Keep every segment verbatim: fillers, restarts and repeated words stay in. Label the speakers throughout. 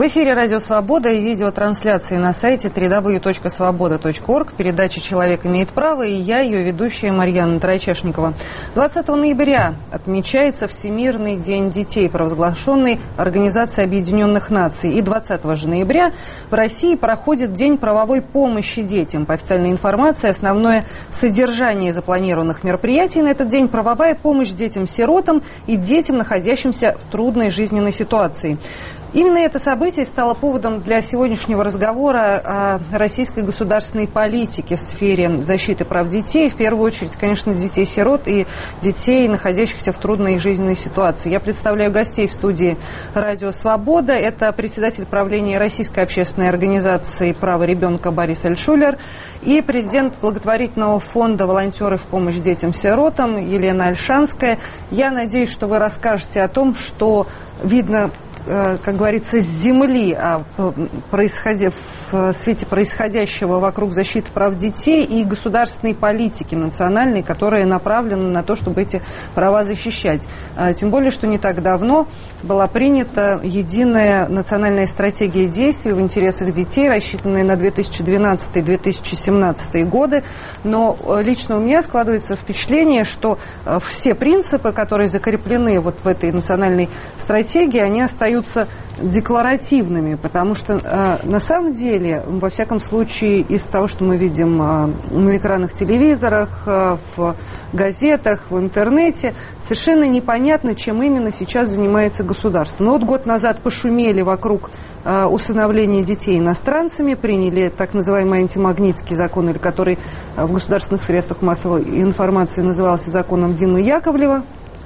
Speaker 1: В эфире Радио Свобода и видеотрансляции на сайте дабл ю дабл ю дабл ю точка свобода точка орг. Передача «Человек имеет право» и я, ее ведущая Марьяна Тарачешникова. двадцатого ноября отмечается Всемирный день детей, провозглашенный Организацией Объединенных Наций. И двадцатого же ноября в России проходит День правовой помощи детям. По официальной информации, основное содержание запланированных мероприятий на этот день – правовая помощь детям-сиротам и детям, находящимся в трудной жизненной ситуации. Именно это событие стало поводом для сегодняшнего разговора о российской государственной политике в сфере защиты прав детей. В первую очередь, конечно, детей-сирот и детей, находящихся в трудной жизненной ситуации. Я представляю гостей в студии «Радио Свобода». Это председатель правления Российской общественной организации «Право ребенка» Борис Альтшулер и президент благотворительного фонда «Волонтеры в помощь детям-сиротам» Елена Ольшанская. Я надеюсь, что вы расскажете о том, что видно, как говорится, с земли, происходя, в свете происходящего вокруг защиты прав детей и государственной политики национальной, которая направлена на то, чтобы эти права защищать. Тем более, что не так давно была принята единая национальная стратегия действий в интересах детей, рассчитанная на две тысячи двенадцатый — две тысячи семнадцатый годы. Но лично у меня складывается впечатление, что все принципы, которые закреплены вот в этой национальной стратегии, они остаются декларативными, потому что э, на самом деле, во всяком случае, из того, что мы видим э, на экранах телевизорах, э, в газетах, в интернете, совершенно непонятно, чем именно сейчас занимается государство. Но вот год назад пошумели вокруг э, усыновления детей иностранцами, приняли так называемый антимагнитский закон, или который э, в государственных средствах массовой информации назывался законом Димы Яковлева.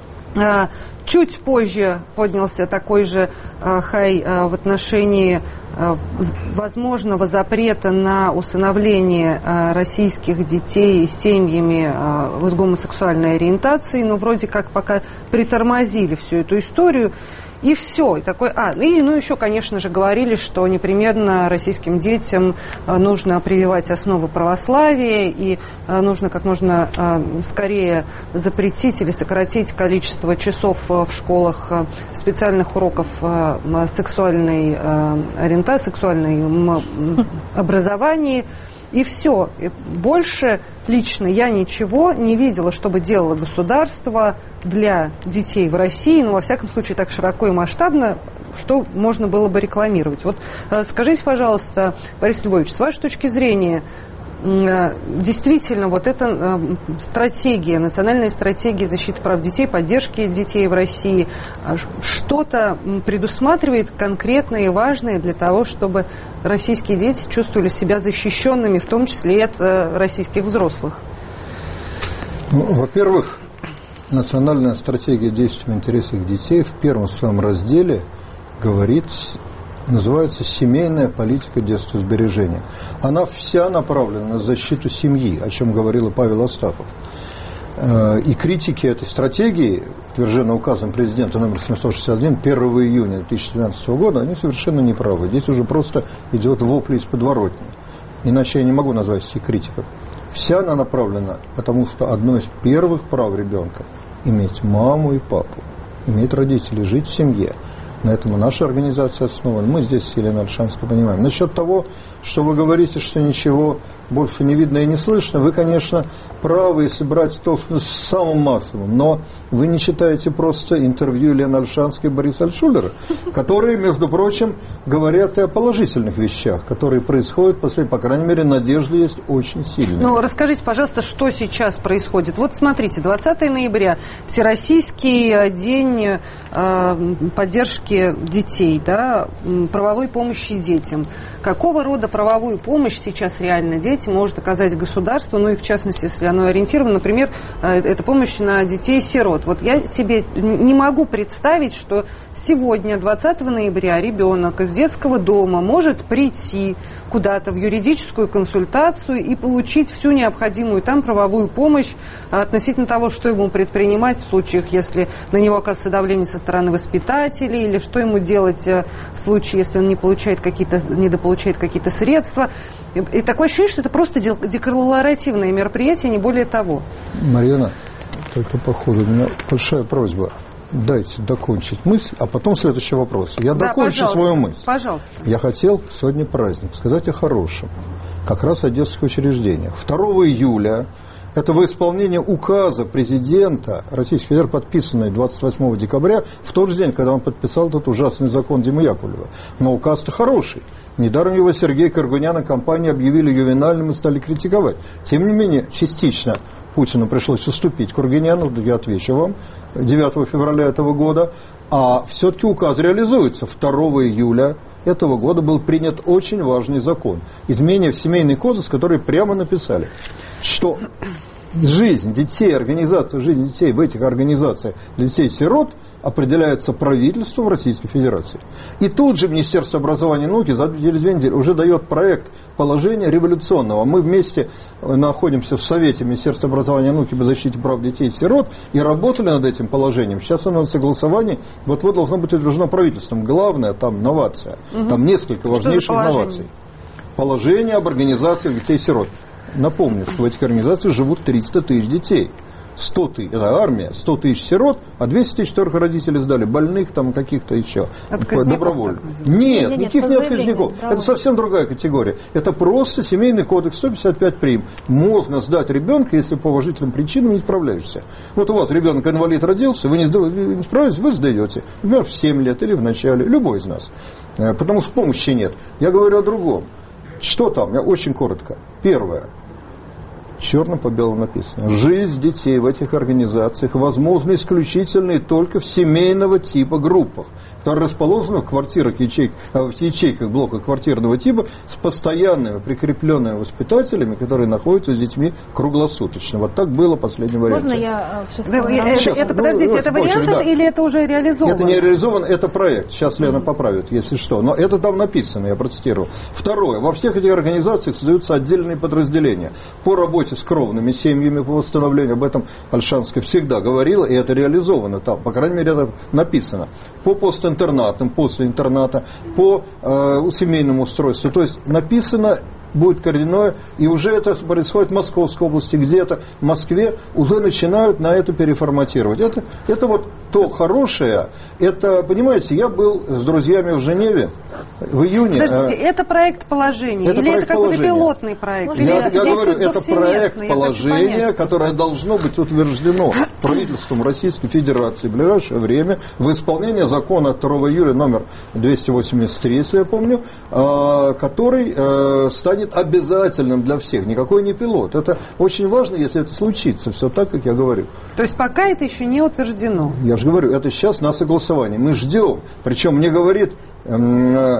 Speaker 1: Чуть позже поднялся такой же хай в отношении возможного запрета на усыновление российских детей семьями с гомосексуальной ориентацией. Но вроде как пока притормозили всю эту историю. И все. И такой, а, и, ну, еще, конечно же, говорили, что непременно российским детям нужно прививать основы православия, и нужно как можно скорее запретить или сократить количество часов в школах специальных уроков сексуальной ориентации, сексуальной образовании. И все. И больше лично я ничего не видела, чтобы делало государство для детей в России, ну, во всяком случае, так широко и масштабно, что можно было бы рекламировать. Вот скажите, пожалуйста, Борис Львович, с вашей точки зрения, действительно, вот эта стратегия, национальная стратегия защиты прав детей, поддержки детей в России, что-то предусматривает конкретное и важное для того, чтобы российские дети чувствовали себя защищенными, в том числе и от российских взрослых?
Speaker 2: Ну, во-первых, национальная стратегия действий в интересах детей в первом своем разделе говорит, называется «Семейная политика детствосбережения». Она вся направлена на защиту семьи, о чем говорил и Павел Астахов. И критики этой стратегии, утвержденной указом президента номер семьсот шестьдесят один первого июня две тысячи двенадцатого года, они совершенно неправы. Здесь уже просто идет вопли из подворотни. Иначе я не могу назвать этих критиков. Вся она направлена, потому что одно из первых прав ребенка – иметь маму и папу, иметь родителей, жить в семье. На этом и наша организация основана. Мы здесь с Еленой Ольшанской понимаем. Насчет того, что вы говорите, что ничего больше не видно и не слышно, вы, конечно, правы, если брать то с самым максимумом. Но вы не читаете просто интервью Елены Ольшанской и Бориса Альтшулера, которые, между прочим, говорят и о положительных вещах, которые происходят, после, по крайней мере, надежда есть очень сильная.
Speaker 1: Ну, расскажите, пожалуйста, что сейчас происходит. Вот смотрите, двадцатого ноября, Всероссийский день э, поддержки детей, да, правовой помощи детям. Какого рода правовую помощь сейчас реально детям может оказать государство, ну и в частности, если оно ориентировано, например, это помощь на детей-сирот. Вот я себе не могу представить, что сегодня, двадцатого ноября, ребенок из детского дома может прийти куда-то в юридическую консультацию и получить всю необходимую там правовую помощь относительно того, что ему предпринимать в случаях, если на него оказывается давление со стороны воспитателей, или что ему делать в случае, если он не получает какие-то, недополучает какие-то средства. И такое ощущение, что это просто декларативное мероприятие, не более того.
Speaker 2: Марьяна, только по ходу, у меня большая просьба. дайте докончить мысль, а потом следующий вопрос. Я
Speaker 1: да,
Speaker 2: докончу свою мысль.
Speaker 1: Пожалуйста.
Speaker 2: Я хотел сегодня праздник сказать о хорошем, как раз о детских учреждениях. второго июля, это во исполнение указа президента Российской Федерации, подписанный двадцать восьмого декабря, в тот же день, когда он подписал этот ужасный закон Димы Яковлева. Но указ-то хороший. Недаром его Сергей Каргунян и компания объявили ювенальным и стали критиковать. Тем не менее, частично Путину пришлось уступить Каргуняну, я отвечу вам, девятого февраля этого года, а все-таки указ реализуется. второго июля этого года был принят очень важный закон. Изменение в Семейный кодекс, который прямо написали, что жизнь детей, организация жизни детей в этих организациях для детей-сирот определяется правительством Российской Федерации. И тут же Министерство образования и науки за две недели уже дает проект положения революционного. Мы вместе находимся в Совете Министерства образования и науки по защите прав детей-сирот и работали над этим положением. Сейчас оно на согласовании, вот-вот должно быть утверждено правительством. Главное там новация. Угу. Там несколько важнейших новаций. Положение об организациях детей-сирот. Напомню, что в этих организациях живут триста тысяч детей. сто тысяч, это армия, сто тысяч сирот, а двести тысяч только родители сдали, больных там каких-то еще, добровольно. Нет, нет, никаких нет отказников. Это совсем другая категория. Это просто Семейный кодекс сто пятьдесят пять прим. Можно сдать ребенка, если по уважительным причинам не справляешься. Вот у вас ребенок инвалид родился, вы не, вы не справляетесь, вы сдаете. Например, в семь лет или в начале, любой из нас. Потому что помощи нет. Я говорю о другом. Что там? Я очень коротко. Первое. Черным по белому написано. Жизнь детей в этих организациях возможна исключительно и только в семейного типа группах, которые расположены в квартирах, ячейк, в ячейках блока квартирного типа с постоянными прикрепленными воспитателями, которые находятся с детьми круглосуточно. Вот так было в последнем варианте.
Speaker 3: Можно я все-таки...
Speaker 1: Да, Сейчас, это, ну, подождите, это вариант да. или это уже реализовано?
Speaker 2: Это не реализован, это проект. Сейчас Лена поправит, если что. Но это там написано, я процитировал. Второе. Во всех этих организациях создаются отдельные подразделения по работе с кровными семьями по восстановлению. Об этом Ольшанская всегда говорила, и это реализовано там. По крайней мере, это написано. По постинтернатам, после интерната, по э, семейному устройству. То есть написано будет коренное, и уже это происходит в Московской области, где-то в Москве уже начинают на это переформатировать. Это, это вот то хорошее, это, понимаете, я был с друзьями в Женеве в июне.
Speaker 1: Подождите, это проект положения,
Speaker 2: это
Speaker 1: или
Speaker 2: проект
Speaker 1: это какой-то
Speaker 2: положения.
Speaker 1: Пилотный проект?
Speaker 2: Я,
Speaker 1: или
Speaker 2: я говорю, это проект
Speaker 1: я
Speaker 2: положения, которое должно быть утверждено правительством Российской Федерации в ближайшее время в исполнение закона от второго июля номер двести восемьдесят три, если я помню, который станет обязательным для всех. Никакой не пилот. Это очень важно, если это случится. Все так, как я говорю.
Speaker 1: То есть пока это еще не утверждено?
Speaker 2: Я же говорю, это сейчас на согласовании. Мы ждем. Причем мне говорит э,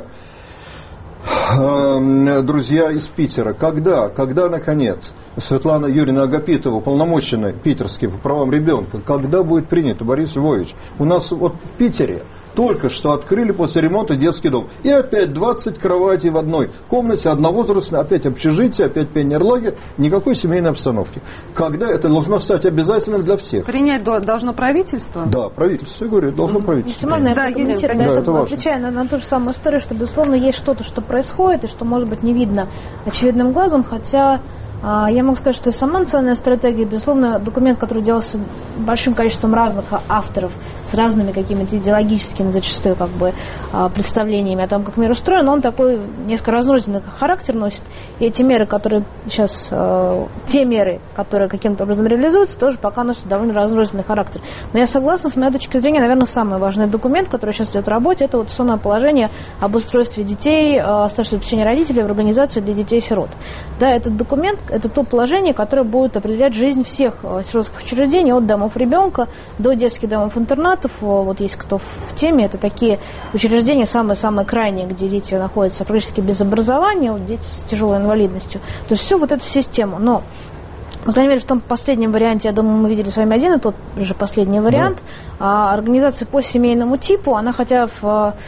Speaker 2: э, друзья из Питера, когда, когда наконец Светлана Юрьевна Агапитова, уполномоченная питерский по правам ребенка, когда будет принято, Борис Львович? У нас вот в Питере только что открыли после ремонта детский дом. И опять двадцать кроватей в одной комнате, одновозрастной, опять общежитие, опять пионерлагерь, никакой семейной обстановки. Когда это должно стать обязательным для всех?
Speaker 1: Принять должно правительство?
Speaker 2: Да, правительство, я говорю, должно правительство.
Speaker 3: Если можно, я прокомментирую,
Speaker 2: да,
Speaker 3: это,
Speaker 2: это
Speaker 3: отвечая на, на ту же самую историю, что, безусловно, есть что-то, что происходит, и что, может быть, не видно очевидным глазом, хотя... Я могу сказать, что и сама национальная стратегия, безусловно, документ, который делался большим количеством разных авторов, с разными какими-то идеологическими зачастую как бы представлениями о том, как мир устроен, он такой несколько разрозненный характер носит. И эти меры, которые сейчас, те меры, которые каким-то образом реализуются, тоже пока носят довольно разрозненный характер. Но я согласна, с моей точки зрения, наверное, самый важный документ, который сейчас идет в работе, это вот самое положение об устройстве детей, старшего обеспечения родителей в организации для детей-сирот. Да, этот документ, это то положение, которое будет определять жизнь всех сиротских учреждений, от домов ребенка до детских домов-интернатов. Вот есть кто в теме, это такие учреждения самые-самые крайние, где дети находятся практически без образования, вот дети с тяжелой инвалидностью. То есть все вот эту систему. Но, по крайней мере, в том последнем варианте, я думаю, мы видели с вами один и тот же последний вариант, да. Организация по семейному типу, она хотя в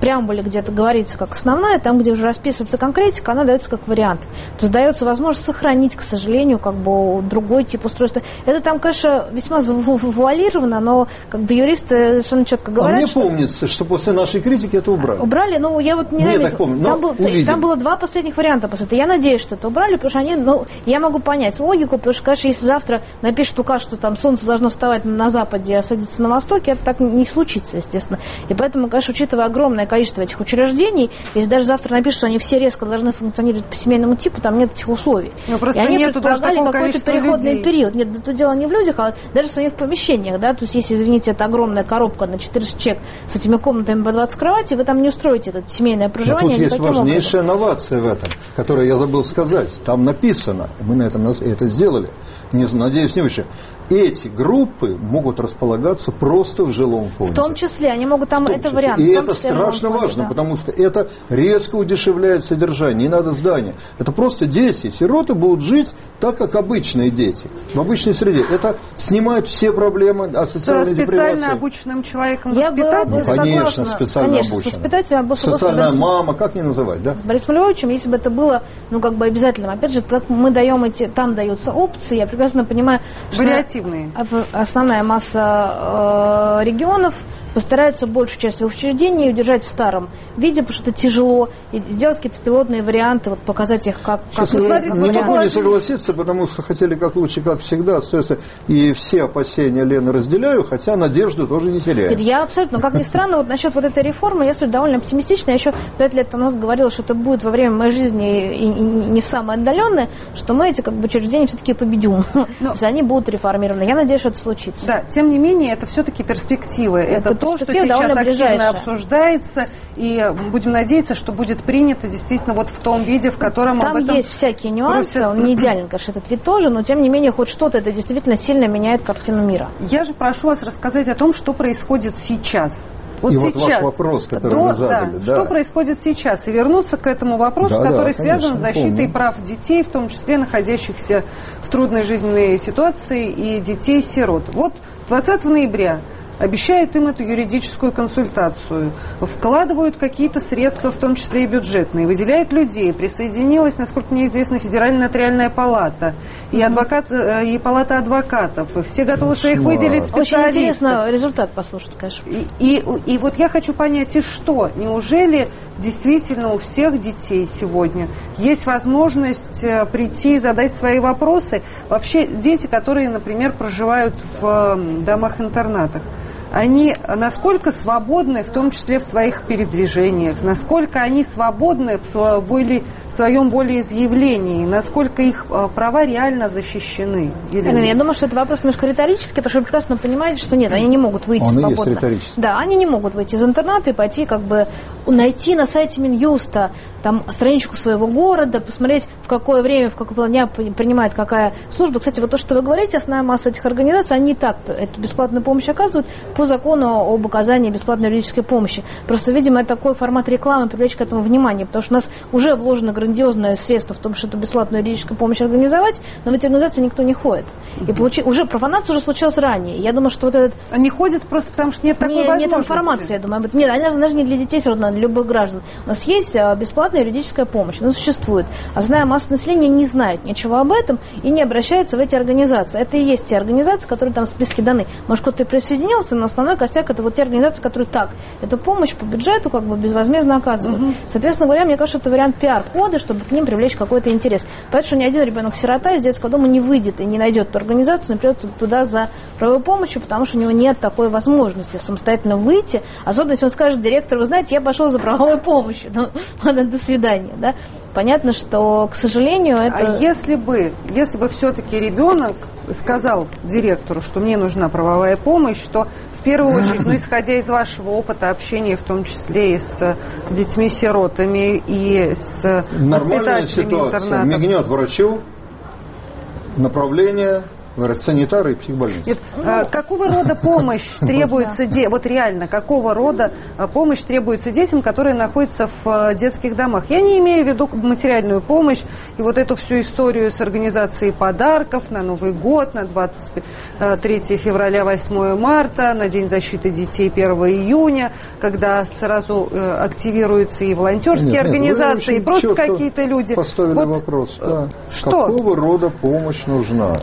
Speaker 3: преамбуле где-то говорится как основная, там, где уже расписывается конкретика, она дается как вариант. То есть дается возможность сохранить, к сожалению, как бы другой тип устройства. Это там, конечно, весьма завуалировано, но как бы юристы совершенно четко говорят,
Speaker 2: а мне
Speaker 3: что...
Speaker 2: помнится, что после нашей критики это убрали.
Speaker 3: Убрали, ну, я вот не
Speaker 2: знаю. Там,
Speaker 3: там, был, там было два последних варианта после этого. Я надеюсь, что это убрали, потому что они, ну, я могу понять логику, потому что, конечно, если завтра напишут указ, что там солнце должно вставать на западе, а садиться на востоке, это так не случится, естественно. И поэтому, конечно, учитывая огромное количество этих учреждений, если даже завтра напишут, что они все резко должны функционировать по семейному типу, там нет этих условий.
Speaker 1: Ну,
Speaker 3: и они предполагали какой-то переходный
Speaker 1: людей.
Speaker 3: период. Нет, это дело не в людях, а даже в самих помещениях, да, то есть если, извините, это огромная коробка на четыреста человек с этими комнатами по двадцать кроватей, вы там не устроите это семейное проживание.
Speaker 2: Но тут есть важнейшая образом. Новация в этом, которую я забыл сказать. Там написано, мы на этом это сделали, не, надеюсь, не выше. Эти группы могут располагаться просто в жилом фонде.
Speaker 3: В том числе, они могут там, это числе. Вариант.
Speaker 2: И это страшно фонде, важно, да. Потому что это резко удешевляет содержание, не надо здания. Это просто дети, сироты будут жить так, как обычные дети, в обычной среде. Это снимает все проблемы о социальной депривации.
Speaker 1: Специально обученным человеком воспитателем?
Speaker 2: Ну, конечно, специально
Speaker 3: конечно,
Speaker 2: обученным.
Speaker 3: Воспитателем,
Speaker 2: социальная мама, как не называть, да?
Speaker 3: С Борисом Львовичем, если бы это было, ну, как бы обязательным. Опять же, как мы даем эти, там даются опции, я прекрасно понимаю, что основная масса э, регионов постараются большую часть своих учреждений удержать в старом виде, потому что это тяжело, и сделать какие-то пилотные варианты, вот показать их как... как
Speaker 2: Сейчас, смотрите, не могу не согласиться, потому что хотели как лучше, как всегда, остается, и все опасения Лены разделяю, хотя надежду тоже не теряю.
Speaker 3: Я абсолютно, как ни странно, вот насчет вот этой реформы я довольно оптимистична. Я еще пять лет назад говорила, что это будет во время моей жизни и, и не в самое отдаленное, что мы эти как бы учреждения все-таки победим. Но... То есть они будут реформированы. Я надеюсь, что это случится.
Speaker 1: Да, тем не менее, это все-таки перспективы. Это, это то, что сейчас активно ближайшая. обсуждается, и будем надеяться, что будет принято действительно вот в том виде, в котором
Speaker 3: там
Speaker 1: об этом...
Speaker 3: есть всякие нюансы, просят... он не идеален, конечно, этот вид тоже, но тем не менее хоть что-то это действительно сильно меняет картину мира.
Speaker 1: Я же прошу вас рассказать о том, что происходит сейчас. Вот
Speaker 2: и
Speaker 1: сейчас,
Speaker 2: вот ваш вопрос, который
Speaker 1: до,
Speaker 2: вы задали.
Speaker 1: Да,
Speaker 2: да.
Speaker 1: Что происходит сейчас? И вернуться к этому вопросу, да, который да, связан с защитой помню. прав детей, в том числе находящихся в трудной жизненной ситуации, и детей-сирот. Вот двадцатого ноября обещает им эту юридическую консультацию, вкладывают какие-то средства, в том числе и бюджетные, выделяют людей. Присоединилась, насколько мне известно, Федеральная нотариальная палата и, адвокат, и палата адвокатов. И все готовы своих выделить специалистов.
Speaker 3: Очень интересно результат послушать, конечно.
Speaker 1: И, и, и вот я хочу понять, и что? Неужели действительно у всех детей сегодня есть возможность прийти и задать свои вопросы? Вообще дети, которые, например, проживают в домах-интернатах, они насколько свободны, в том числе в своих передвижениях, насколько они свободны в, воле, в своем волеизъявлении, насколько их права реально защищены?
Speaker 3: Или я думаю, что это вопрос немножко риторический, потому что вы прекрасно понимаете, что нет, они не могут выйти
Speaker 2: Он
Speaker 3: свободно.
Speaker 2: И есть риторический.
Speaker 3: Да, они не могут выйти из интерната и пойти как бы найти на сайте Минюста там страничку своего города, посмотреть, в какое время, в какой плане принимает какая служба. Кстати, вот то, что вы говорите, основная масса этих организаций, они и так эту бесплатную помощь оказывают по закону об оказании бесплатной юридической помощи. Просто, видимо, это такой формат рекламы, привлечь к этому внимание, потому что у нас уже вложено грандиозное средство в том, что эту бесплатную юридическую помощь организовать, но в эти организации никто не ходит. И получи... уже профанация уже случилась ранее. Я думаю, что вот этот...
Speaker 1: Они ходят просто потому, что нет такой
Speaker 3: не,
Speaker 1: возможности.
Speaker 3: Нет информации, я думаю. Нет, они даже не для детей, все равно, для любых граждан. У нас есть бесплатная юридическая помощь, она существует. А зная масса населения не знает ничего об этом и не обращается в эти организации. Это и есть те организации, которые там в списке даны. Может, кто-то и присоединился, но основной костяк это вот те организации, которые так, эту помощь по бюджету как бы безвозмездно оказывают. Угу. Соответственно говоря, мне кажется, это вариант пиар-кода, чтобы к ним привлечь какой-то интерес. Поэтому что ни один ребенок-сирота из детского дома не выйдет и не найдет эту организацию, не придет туда за правовой помощью, потому что у него нет такой возможности самостоятельно выйти, особенно если он скажет директору: вы знаете, я пошел за правовой помощью, ну, ладно, до свидания, да. Понятно, что, к сожалению, это...
Speaker 1: А если бы, если бы все-таки ребенок сказал директору, что мне нужна правовая помощь, что в первую очередь, ну, исходя из вашего опыта общения, в том числе и с детьми-сиротами, и с
Speaker 2: нормальная
Speaker 1: воспитателями
Speaker 2: ситуация.
Speaker 1: интернатов.
Speaker 2: Мигнет врачу направление говорят, санитары и психбольницы.
Speaker 1: Нет, а, какого рода помощь требуется, де... вот реально, какого рода помощь требуется детям, которые находятся в детских домах? Я не имею в виду материальную помощь и вот эту всю историю с организацией подарков на Новый год, на двадцать третье февраля, восьмое марта, на День защиты детей первого июня, когда сразу активируются и волонтерские нет, организации, нет, и просто какие-то люди.
Speaker 2: Поставили вот вопрос, да.
Speaker 1: Что?
Speaker 2: Какого рода помощь нужна?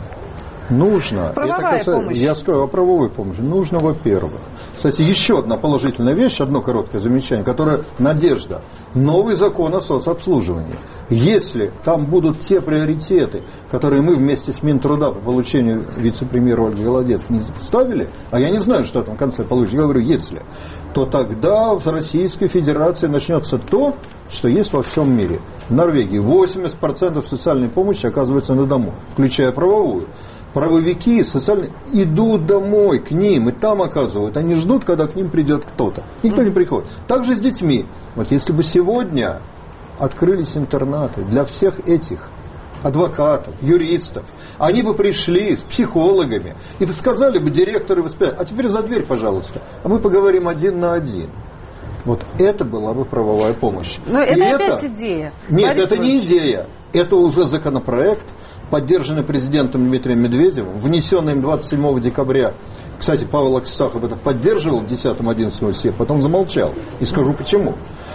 Speaker 2: Нужно.
Speaker 1: Правовая
Speaker 2: это касается,
Speaker 1: помощь.
Speaker 2: Я скажу о правовой помощи. Нужно, во-первых. Кстати, еще одна положительная вещь, одно короткое замечание, которое надежда. Новый закон о соцобслуживании. Если там будут те приоритеты, которые мы вместе с Минтруда по получению вице-премьера Ольги Голодец не вставили, а я не знаю, что там в конце получится, я говорю, если, то тогда в Российской Федерации начнется то, что есть во всем мире. В Норвегии восемьдесят процентов социальной помощи оказывается на дому, включая правовую. Правовики социальные идут домой к ним и там оказывают. Они ждут, когда к ним придет кто-то. Никто не приходит. Так же с детьми. Вот если бы сегодня открылись интернаты для всех этих адвокатов, юристов, они бы пришли с психологами и бы сказали бы директору и воспитателю, а теперь за дверь, пожалуйста, а мы поговорим один на один. Вот это была бы правовая помощь.
Speaker 1: Но это
Speaker 2: и
Speaker 1: опять
Speaker 2: это...
Speaker 1: идея.
Speaker 2: Нет,
Speaker 1: Борис
Speaker 2: это не идея. Это уже законопроект, поддержанный президентом Дмитрием Медведевым, внесенный им двадцать седьмого декабря. Кстати, Павел Аксаков это поддерживал в десятом-одиннадцатом съезде, потом замолчал. И скажу почему.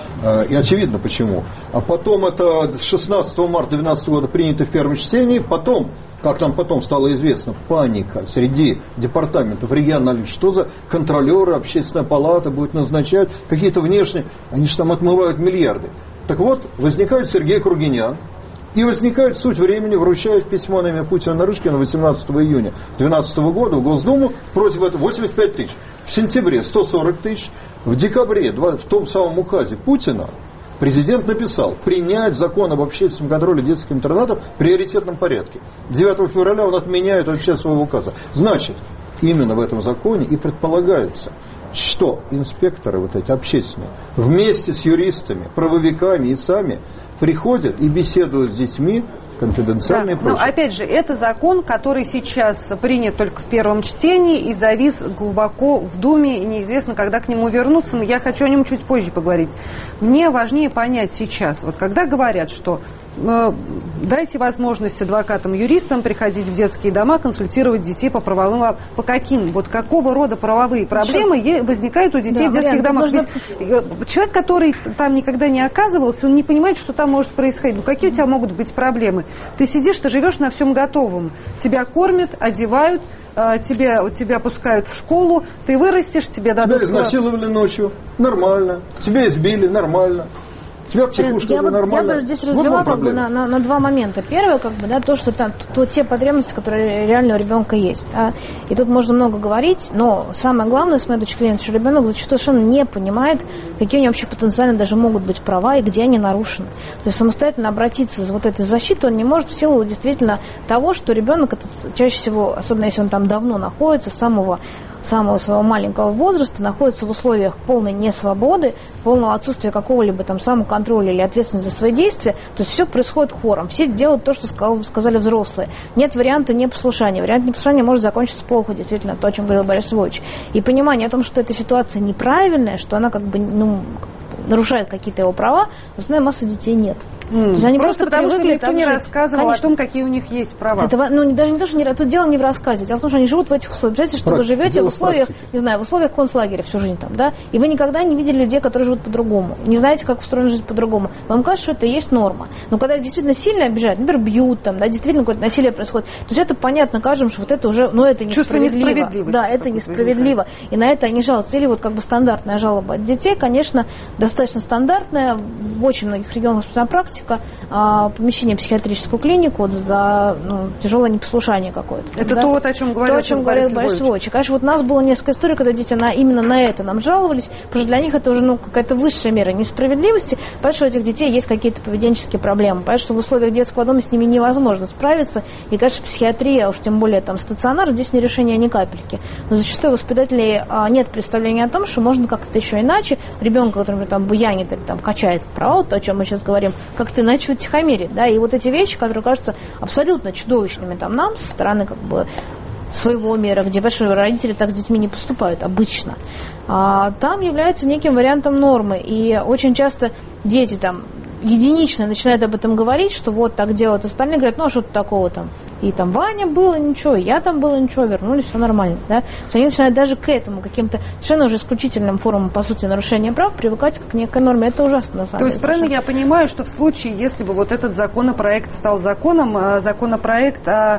Speaker 2: И очевидно почему. А потом это шестнадцатого марта две тысячи двенадцатого года принято в первом чтении. Потом, как нам потом стало известно, паника среди департаментов региональных. Что за контролеры, общественная палата будет назначать, какие-то внешние. Они же там отмывают миллиарды. Так вот, возникает Сергей Кругинян. И возникает суть времени, вручает письмо на имя Путина Нарышкина восемнадцатого июня две тысячи двенадцатого года в Госдуму против этого восемьдесят пять тысяч. В сентябре сто сорок тысяч. В декабре в том самом указе Путина президент написал принять закон об общественном контроле детских интернатов в приоритетном порядке. девятого февраля он отменяет вообще своего указа. Значит, именно в этом законе и предполагается, что инспекторы вот эти общественные вместе с юристами, правовиками и сами приходят и беседуют с детьми конфиденциально и
Speaker 1: да,
Speaker 2: прочее.
Speaker 1: Но опять же, это закон, который сейчас принят только в первом чтении и завис глубоко в Думе, и неизвестно, когда к нему вернуться. Но я хочу о нем чуть позже поговорить. Мне важнее понять сейчас, вот когда говорят, что э, дайте возможность адвокатам, юристам приходить в детские дома, консультировать детей по правовым, по каким, вот какого рода правовые проблемы Что? возникают у детей да, в детских домах. Нужно... Ведь человек, который там никогда не оказывался, он не понимает, что там может происходить. Ну какие у тебя могут быть проблемы? Ты сидишь, ты живешь на всем готовом. Тебя кормят, одевают, тебя, тебя пускают в школу, ты вырастешь, тебе дадут...
Speaker 2: Тебя изнасиловали ночью, нормально. Тебя избили, нормально. Тебя психушка
Speaker 3: я бы,
Speaker 2: нормально.
Speaker 3: Я бы здесь развела как бы, на, на, на два момента. Первое, как бы, да, то, что там, то, те потребности, которые реально у ребенка есть. Да. И тут можно много говорить, но самое главное, с моей точки зрения, что ребенок зачастую совершенно не понимает, какие у него вообще потенциально даже могут быть права и где они нарушены. То есть самостоятельно обратиться за вот этой защитой он не может в силу действительно того, что ребенок это чаще всего, особенно если он там давно находится, с самого самого своего маленького возраста находится в условиях полной несвободы, полного отсутствия какого-либо там самоконтроля или ответственности за свои действия, то есть все происходит хором, все делают то, что сказали взрослые. Нет варианта непослушания. Вариант непослушания может закончиться плохо, действительно, то, о чем говорил Борис Львович. И понимание о том, что эта ситуация неправильная, что она как бы, ну, нарушает какие-то его права, основная масса детей нет.
Speaker 1: Mm. То есть они просто, просто потому, что никто не
Speaker 3: жить.
Speaker 1: рассказывал
Speaker 3: Конечно.
Speaker 1: о том, какие у них есть права.
Speaker 3: Это, ну, даже не то, что не, тут дело не в рассказе. Дело в том, что они живут в этих условиях. Представляете, что Практика. вы живете дело в условиях, не знаю, в условиях концлагеря всю жизнь там, да, и вы никогда не видели людей, которые живут по-другому. Не знаете, как устроена жизнь по-другому. Вам кажется, что это и есть норма. Но когда их действительно сильно обижают, например, бьют там, да, действительно какое-то насилие происходит, то есть это понятно каждому, что вот это уже, ну, это несправедливо. Да, это несправедливо. Возникает. И на это они жалуются. Или вот как бы стандартная жалоба от детей, конечно, достаточно стандартная. В очень многих регионах практика а, помещение в психиатрическую клинику вот, за ну, тяжелое непослушание какое-то.
Speaker 1: Это
Speaker 3: да?
Speaker 1: то, вот, о чем говорил,
Speaker 3: то, о чем говорил Борис Львович. Конечно, вот у нас было несколько историй, когда дети на, именно на это нам жаловались, потому что для них это уже ну, какая-то высшая мера несправедливости, потому что у этих детей есть какие-то поведенческие проблемы, потому что в условиях детского дома с ними невозможно справиться, и, конечно, психиатрия, уж тем более там стационар, здесь не решение, ни капельки. Но зачастую у воспитателей а, нет представления о том, что можно как-то еще иначе ребенка, который там там буянит или там качает права, то, о чем мы сейчас говорим, как-то иначе утихомирить, да, и вот эти вещи, которые кажутся абсолютно чудовищными там нам со стороны как бы своего мира, где большие родители так с детьми не поступают обычно, а там является неким вариантом нормы, и очень часто дети там единично начинают об этом говорить, что вот так делают, остальные говорят, ну а что-то такого там, и там Ваня было ничего, и я там было ничего, вернулись, все нормально, да, то есть они начинают даже к этому, каким-то совершенно уже исключительным формам, по сути, нарушения прав, привыкать к некой норме, это ужасно на самом деле.
Speaker 1: То есть правильно я понимаю, что в случае, если бы вот этот законопроект стал законом, законопроект о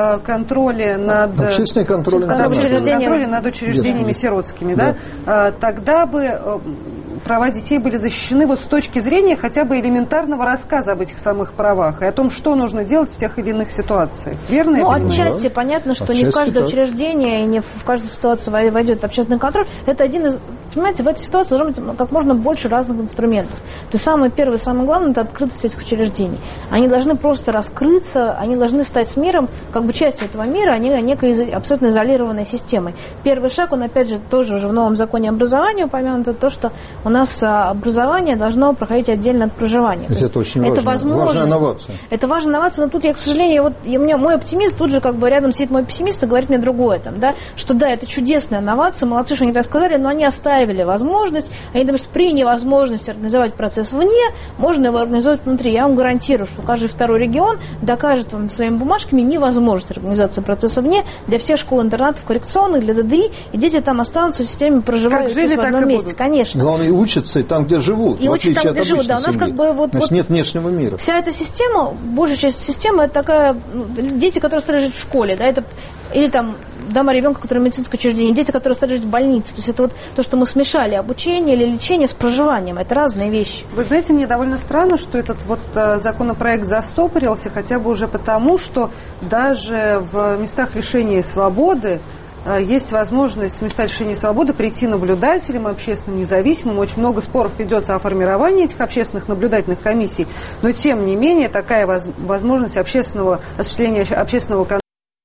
Speaker 1: контроле над...
Speaker 2: Общественный контроль над,
Speaker 1: контроле над учреждениями сиротскими, да, да, тогда бы права детей были защищены вот с точки зрения хотя бы элементарного рассказа об этих самых правах и о том, что нужно делать в тех или иных ситуациях. Верно?
Speaker 3: Ну, отчасти да. понятно, что отчасти не в каждое так. учреждение и не в каждой ситуации войдет общественный контроль. Это один из... Понимаете, в этой ситуации должно быть как можно больше разных инструментов. То есть самое первое, самое главное, это открытость этих учреждений. Они должны просто раскрыться, они должны стать с миром, как бы частью этого мира, а не некой абсолютно изолированной системой. Первый шаг, он опять же тоже уже в новом законе образования упомянут, это то, что у нас образование должно проходить отдельно от проживания.
Speaker 2: Это, это очень
Speaker 3: это
Speaker 2: важно. Важная инновация.
Speaker 3: Это важная инновация, но тут я, к сожалению, вот у меня мой оптимист, тут же как бы рядом сидит мой пессимист и говорит мне другое, там, да, что да, это чудесная инновация, молодцы, что они так сказали, но они оставили возможность, они думают, что при невозможности организовать процесс вне, можно его организовать внутри. Я вам гарантирую, что каждый второй регион докажет вам своими бумажками невозможность организации процесса вне для всех школ-интернатов коррекционных, для ДДИ, и дети там останутся в системе, проживают
Speaker 1: жили,
Speaker 3: в одном месте, будут. Конечно.
Speaker 2: Главное, учатся и там, где живут,
Speaker 3: и
Speaker 2: в отличие
Speaker 3: там,
Speaker 2: от
Speaker 3: где
Speaker 2: обычной
Speaker 3: живут, да, у нас
Speaker 2: семьи.
Speaker 3: как бы вот,
Speaker 2: Значит,
Speaker 3: вот
Speaker 2: нет внешнего мира.
Speaker 3: Вся эта система, большая часть системы, это такая, ну, дети, которые стали жить в школе, да, это, или там дома ребенка, который в медицинское учреждение, дети, которые стали жить в больнице. То есть это вот то, что мы смешали обучение или лечение с проживанием. Это разные вещи.
Speaker 1: Вы знаете, мне довольно странно, что этот вот законопроект застопорился, хотя бы уже потому, что даже в местах лишения свободы есть возможность в места лишения свободы прийти наблюдателем, общественным, независимым. Очень много споров ведется о формировании этих общественных наблюдательных комиссий, но тем не менее такая возможность общественного, осуществления общественного контроля.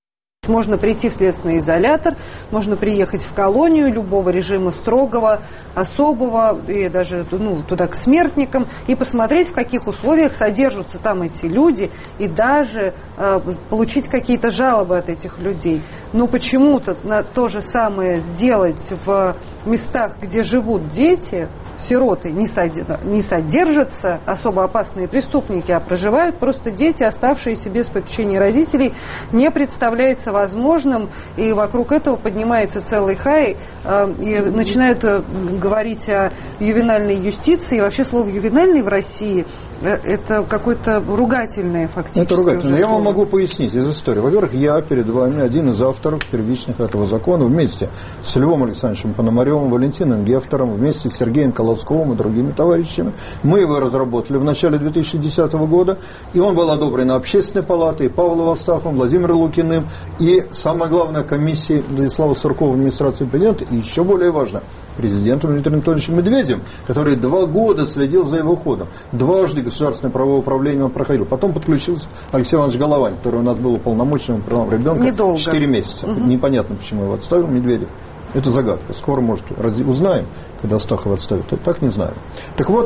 Speaker 1: Можно прийти в следственный изолятор, можно приехать в колонию любого режима, строгого, особого, и даже ну, туда к смертникам, и посмотреть, в каких условиях содержатся там эти люди, и даже э, получить какие-то жалобы от этих людей. Но почему-то на то же самое сделать в местах, где живут дети, сироты, не, содер... не содержатся особо опасные преступники, а проживают просто дети, оставшиеся без попечения родителей, не представляется возможным, и вокруг этого поднимается целый хай, э, и начинают э, говорить о ювенальной юстиции, и вообще слово «ювенальный» в России э, это какое-то ругательное фактически.
Speaker 2: Это ругательное. Я вам могу пояснить из истории. Во-первых, я перед вами один из авторов первичных этого закона вместе с Львом Александровичем Пономаревым, Валентином Гефтером, вместе с Сергеем Колосковым и другими товарищами. Мы его разработали в начале две тысячи десятого года, и он был одобрен Общественной палатой, Павлом Астаховым, Владимиром Лукиным, и самое главное, комиссией Владислава Суркова, администрации президента, и еще более важно, президентом Дмитрием Анатольевичем Медведевым, который два года следил за его ходом. Дважды государственное правовое управление он проходил. Потом подключился Алексей Иванович Головань, который у нас был уполномоченным правом ребенка четыре месяца. Угу. Непонятно, почему его отставил Медведев. Это загадка. Скоро, может, раз... узнаем, когда Астахова отставит. Так не знаю. Так вот,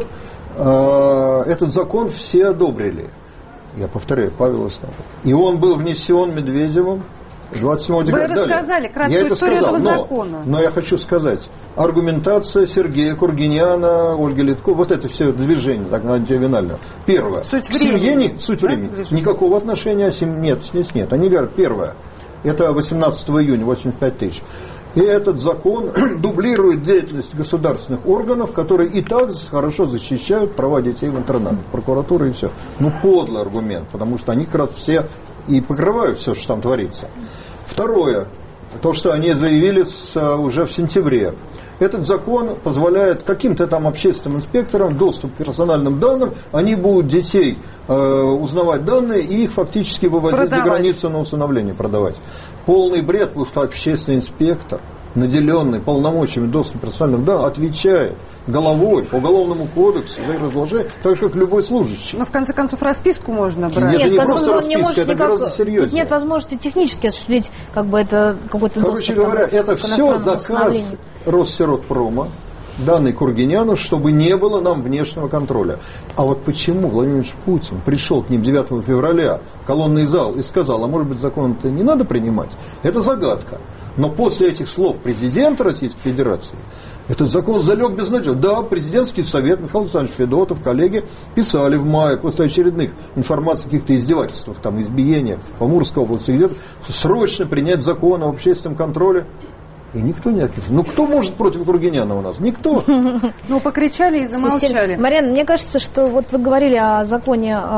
Speaker 2: э- этот закон все одобрили. Я повторяю, Павел Астахов. И он был внесен Медведевым двадцать седьмого декабря.
Speaker 1: Вы рассказали краткую историю
Speaker 2: сказал,
Speaker 1: этого
Speaker 2: но,
Speaker 1: закона.
Speaker 2: Но я хочу сказать, аргументация Сергея Кургиняна, Ольги Литко, вот это все движение так, антивенальное. Первое. Суть времени. Семье не, суть да, времени. Движение. Никакого отношения сем... нет, здесь нет. Они говорят, первое, это восемнадцатого июня, восемьдесят пять тысяч. И этот закон дублирует деятельность государственных органов, которые и так хорошо защищают права детей в интернатах. Прокуратура и все. Ну, подлый аргумент, потому что они как раз все и покрывают все, что там творится. Второе, то, что они заявили с, уже в сентябре. Этот закон позволяет каким-то там общественным инспекторам доступ к персональным данным, они будут детей э, узнавать данные и их фактически выводить продавать. За границу на усыновление, продавать. Полный бред, потому что общественный инспектор, наделенный полномочиями доступа к персональным данным, отвечает головой по уголовному кодексу за их разложение, так как любой служащий.
Speaker 1: Но в конце концов расписку можно брать.
Speaker 2: Нет,
Speaker 3: нет,
Speaker 2: это не просто
Speaker 3: он не
Speaker 2: расписка, это
Speaker 3: никак,
Speaker 2: гораздо серьезнее.
Speaker 3: Тут нет возможности технически осуществить как бы это какой-то
Speaker 2: Короче
Speaker 3: доступ.
Speaker 2: говоря, это все заказ Россиротпрома, данный Кургиняну, чтобы не было нам внешнего контроля. А вот почему Владимир Владимирович Путин пришел к ним девятого февраля в колонный зал и сказал, а может быть закон-то не надо принимать, это загадка. Но после этих слов президента Российской Федерации этот закон залег безнадежно. Да, президентский совет, Михаил Александрович Федотов, коллеги писали в мае после очередных информаций о каких-то издевательствах, там, избиениях в Амурской области, где-то срочно принять закон об общественном контроле. И никто не ответил. Ну, кто может против Кургиняна у нас? Никто.
Speaker 1: Ну, покричали и замолчали.
Speaker 3: Марьяна, мне кажется, что вот вы говорили о законе э,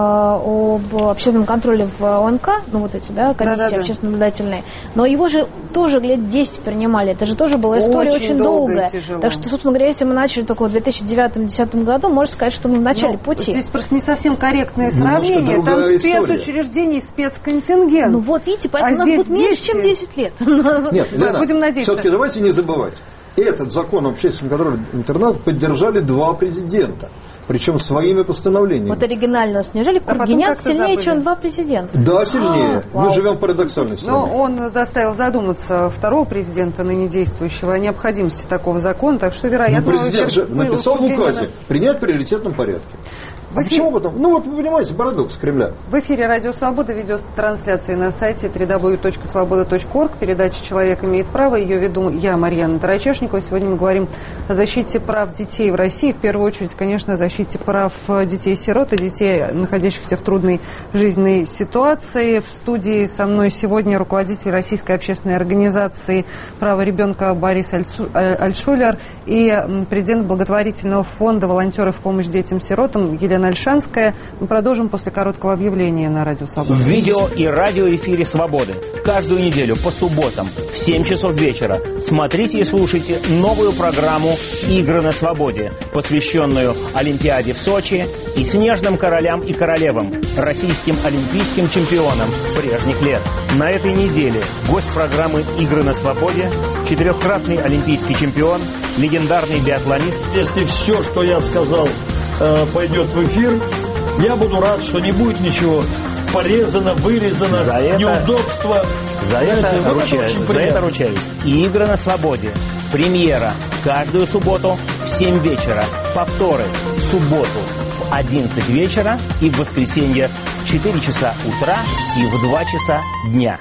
Speaker 3: об общественном контроле в ОНК, ну, вот эти, да, комиссии да, да, общественно-наблюдательные, но его же тоже лет десять принимали. Это же тоже была история очень, очень долгая. Так что, собственно говоря, если мы начали только в две тысячи девятом-десятом году, можно сказать, что мы в начале ну, пути.
Speaker 1: Здесь просто не совсем корректное сравнение. Там спецучреждение, спецконтингент.
Speaker 3: Ну, вот, видите, поэтому а у нас будет меньше, чем десять лет.
Speaker 2: Нет, Лена,
Speaker 1: будем надеяться.
Speaker 2: Все-таки давайте не забывать. Этот закон об общественном контроле интернета поддержали два президента. Причем своими постановлениями.
Speaker 3: Вот оригинально снижали. Кургинян а сильнее, забыли. чем два президента.
Speaker 2: Да, сильнее. А, Мы живем в парадоксальной стране.
Speaker 1: Но он заставил задуматься второго президента, ныне действующего, о необходимости такого закона. Так что, вероятно...
Speaker 2: Ну, президент же написал в указе принять в приоритетном порядке. А почему потом? Ну вот вы понимаете, парадокс Кремля.
Speaker 1: В эфире Радио Свобода, видеотрансляции на сайте дабл ю дабл ю дабл ю точка свобода точка орг. Передача «Человек имеет право». Ее веду я, Марьяна Тарачешникова. Сегодня мы говорим о защите прав детей в России. В первую очередь, конечно, о защите прав детей-сирот и детей, находящихся в трудной жизненной ситуации. В студии со мной сегодня руководитель Российской общественной организации «Право ребенка» Борис Альшулер и президент благотворительного фонда волонтеров в помощь детям-сиротам Елена Альшанская. Мы продолжим после короткого объявления на Радио Свобода.
Speaker 4: В видео и радиоэфире «Свободы» каждую неделю по субботам в семь часов вечера смотрите и слушайте новую программу «Игры на свободе», посвященную Олимпиаде в Сочи и снежным королям и королевам, российским олимпийским чемпионам прежних лет. На этой неделе гость программы «Игры на свободе» четырехкратный олимпийский чемпион, легендарный биатлонист.
Speaker 5: Если все, что я сказал, пойдет в эфир, я буду рад, что не будет ничего порезано, вырезано, за это, неудобства.
Speaker 4: За это, это, ручаюсь, за это ручаюсь. «Игры на свободе». Премьера каждую субботу в семь вечера. Повторы в субботу в одиннадцать вечера и в воскресенье в четыре часа утра и в два часа дня.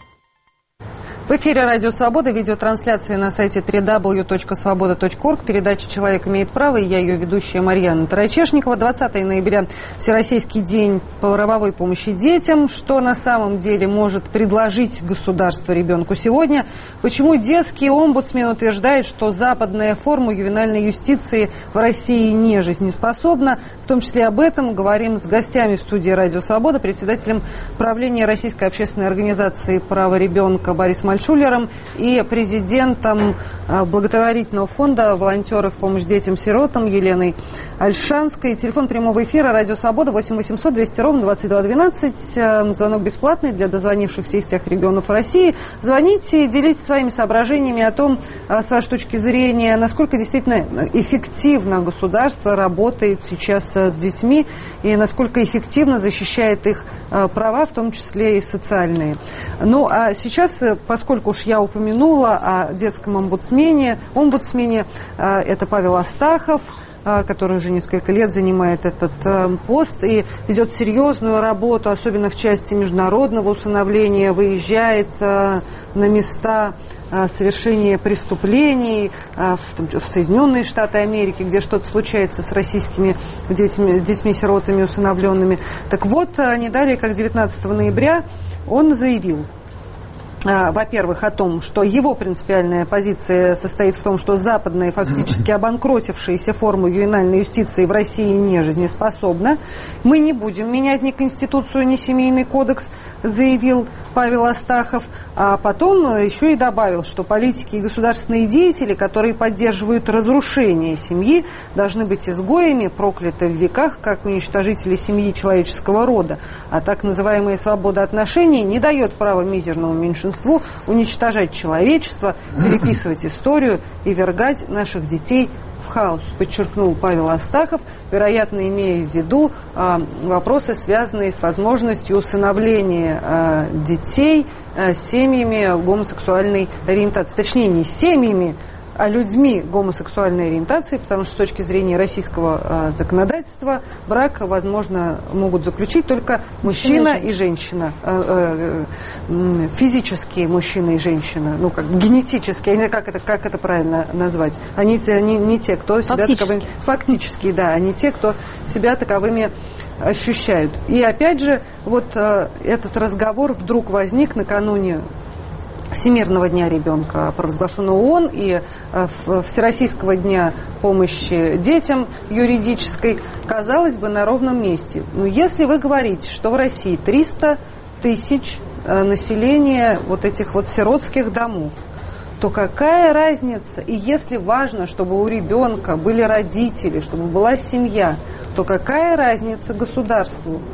Speaker 1: В эфире Радио Свобода, видеотрансляции на сайте дабл ю дабл ю дабл ю точка свобода точка орг. Передача «Человек имеет право», и я ее ведущая Марьяна Тарачешникова. двадцатого ноября Всероссийский день правовой помощи детям. Что на самом деле может предложить государство ребенку сегодня? Почему детский омбудсмен утверждает, что западная форма ювенальной юстиции в России не жизнеспособна? В том числе об этом говорим с гостями в студии Радио Свобода, председателем правления Российской общественной организации «Право ребенка» Борисом Альшулером и президентом благотворительного фонда волонтеров в помощь детям-сиротам Еленой Альшанской. Телефон прямого эфира Радио Свобода восемь восемьсот двести ровно двадцать два двенадцать. Звонок бесплатный для дозвонившихся из всех регионов России. Звоните, делитесь своими соображениями о том, с вашей точки зрения, насколько действительно эффективно государство работает сейчас с детьми и насколько эффективно защищает их права, в том числе и социальные. Ну, а сейчас, поскольку уж я упомянула о детском омбудсмене, омбудсмене, это Павел Астахов, который уже несколько лет занимает этот пост и ведет серьезную работу, особенно в части международного усыновления, выезжает на места совершения преступлений в Соединенные Штаты Америки, где что-то случается с российскими детьми, детьми-сиротами усыновленными. Так вот, не далее, как девятнадцатого ноября, он заявил, во-первых, о том, что его принципиальная позиция состоит в том, что западная, фактически обанкротившаяся форма ювенальной юстиции в России не жизнеспособна. Мы не будем менять ни Конституцию, ни Семейный кодекс, заявил Павел Астахов. А потом еще и добавил, что политики и государственные деятели, которые поддерживают разрушение семьи, должны быть изгоями, прокляты в веках, как уничтожители семьи человеческого рода. А так называемая свобода отношений не дает права мизерному меньшинству уничтожать человечество, переписывать историю и вергать наших детей в хаос, подчеркнул Павел Астахов, вероятно, имея в виду э, вопросы, связанные с возможностью усыновления э, детей э, семьями гомосексуальной ориентации. Точнее, не семьями а людьми гомосексуальной ориентации, потому что с точки зрения российского э, законодательства брак, возможно, могут заключить только мужчина и женщина. Э, э, физические мужчина и женщина, ну как генетически, я не знаю, как это, как это правильно назвать. Они, они не те, кто себя таковыми... Фактически, да, они те, кто себя таковыми ощущают. И опять же, вот э, этот разговор вдруг возник накануне Всемирного дня ребенка, провозглашенного ООН, и э, Всероссийского дня помощи детям юридической, казалось бы, на ровном месте. Но если вы говорите, что в России триста тысяч э, населения вот этих вот сиротских домов, то какая разница? И если важно, чтобы у ребенка были родители, чтобы была семья, то какая разница государству?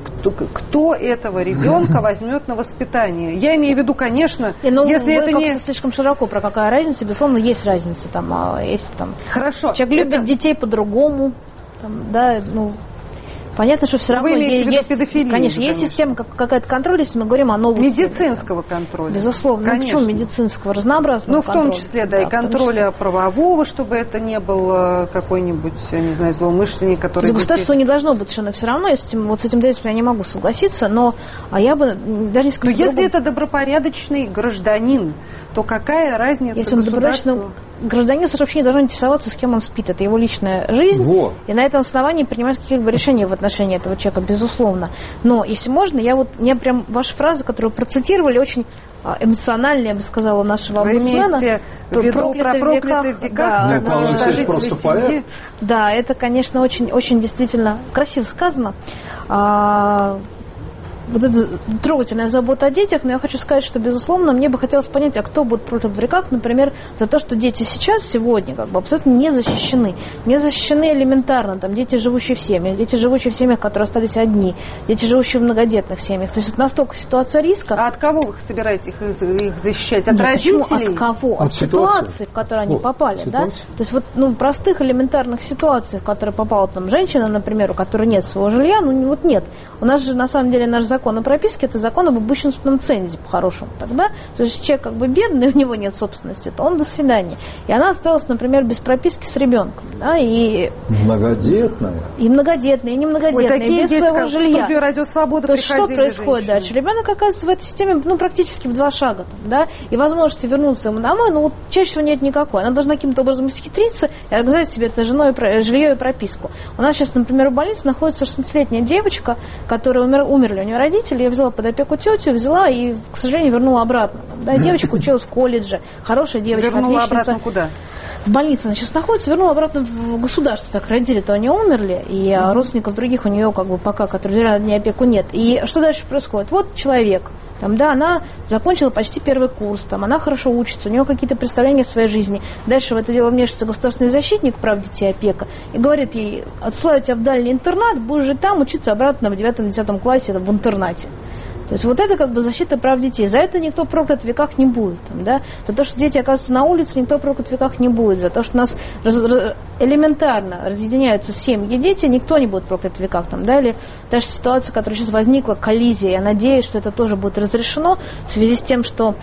Speaker 1: Кто этого ребенка возьмет на воспитание? Я имею в виду, конечно,
Speaker 3: и, ну,
Speaker 1: если это не...
Speaker 3: слишком широко про какая разница, безусловно, есть разница. Там, есть, там...
Speaker 1: Хорошо.
Speaker 3: Человек
Speaker 1: это...
Speaker 3: любит детей по-другому. Там, да, ну... Понятно, что все равно
Speaker 1: Вы имеете в виду
Speaker 3: есть,
Speaker 1: педофилию,
Speaker 3: конечно,
Speaker 1: же,
Speaker 3: есть
Speaker 1: конечно.
Speaker 3: система как, какая-то контроля, если мы говорим о новых
Speaker 1: медицинского
Speaker 3: системах.
Speaker 1: контроля.
Speaker 3: Безусловно.
Speaker 1: Конечно.
Speaker 3: Ну, почему медицинского, разнообразного
Speaker 1: Ну, в
Speaker 3: контроля.
Speaker 1: том числе, да,
Speaker 3: да
Speaker 1: и контроля правового, чтобы это не был какой-нибудь, я не знаю, злоумышленник, который...
Speaker 3: Государство не должно быть совершенно все равно, если вот с этим тезисом я не могу согласиться, но а я бы даже не сказала...
Speaker 1: Но если это добропорядочный гражданин, то какая разница
Speaker 3: если он добропорядочный гражданин, вообще не должен интересоваться, с кем он спит. Это его личная жизнь.
Speaker 2: Во.
Speaker 3: И на этом основании принимать какие-либо решения в отношении этого человека, безусловно. Но, если можно, я вот, мне прям ваша фраза, которую процитировали, очень эмоционально, я бы сказала, нашего
Speaker 1: Вы
Speaker 3: омбудсмена.
Speaker 1: имеете в виду про проклятых веках,
Speaker 3: да,
Speaker 2: да, Павел Алексеевич просто поэт.
Speaker 3: Да, это, конечно, очень, очень действительно красиво сказано. А, вот это трогательная забота о детях, но я хочу сказать, что, безусловно, мне бы хотелось понять, а кто будет проклят в веках, например, за то, что дети сейчас, сегодня, как бы абсолютно не защищены. Не защищены элементарно, там, дети, живущие в семьях, дети, живущие в семьях, которые остались одни, дети, живущие в многодетных семьях. То есть это настолько ситуация риска.
Speaker 1: А от кого вы собираетесь их, их защищать? От
Speaker 3: Нет,
Speaker 1: родителей?
Speaker 3: Почему? От кого? От, от ситуации, ситуации, в которую они О, попали. Да? То есть вот ну, простых элементарных ситуаций, в которые попала там женщина, например, у которой нет своего жилья, ну вот нет. У нас же, на самом деле, наш закон о прописке, это закон об имущественном цензе, по-хорошему. Тогда, то есть человек как бы бедный, у него нет собственности, то он до свидания. И она осталась, например, без прописки с ребенком. Да, и...
Speaker 2: Многодетная.
Speaker 3: И многодетная, и не многодетная,
Speaker 1: Ой,
Speaker 3: и без своего жилья.
Speaker 1: В студию «Радио Свобода»
Speaker 3: то есть что происходит
Speaker 1: женщины.
Speaker 3: дальше? Ребенок оказывается в этой системе ну, практически в два шага. Там, да, и возможности вернуться ему домой, ну вот чаще всего нет никакой. Она должна каким-то образом исхитриться и организовать себе это женой, жилье и прописку. У нас сейчас, например, в больнице находится шестнадцатилетняя девочка, которая умер, умерли у нее родители, я взяла под опеку тетю, взяла и, к сожалению, вернула обратно. Да, девочка училась в колледже, хорошая девочка,
Speaker 1: вернула
Speaker 3: отличница.
Speaker 1: Обратно куда?
Speaker 3: В больнице она сейчас находится, вернула обратно в государство. Так родители-то у нее умерли, и mm-hmm. родственников других у нее как бы пока, которые держали над ней опеку, нет. И что дальше происходит? Вот человек, там, да, она закончила почти первый курс, там, она хорошо учится, у нее какие-то представления о своей жизни. Дальше в это дело вмешивается государственный защитник прав детей, опека, и говорит ей, отсылаю тебя в дальний интернат, будешь жить там, учиться обратно в девятом-десятом классе в интернате. То есть вот это как бы защита прав детей. За это никто проклят в веках не будет. Там, да? За то, что дети оказываются на улице, никто проклят в веках не будет. За то, что у нас раз, раз, элементарно разъединяются семьи дети, никто не будет проклят в веках. Там, да? Или даже ситуация, которая сейчас возникла, коллизия, я надеюсь, что это тоже будет разрешено в связи с тем, что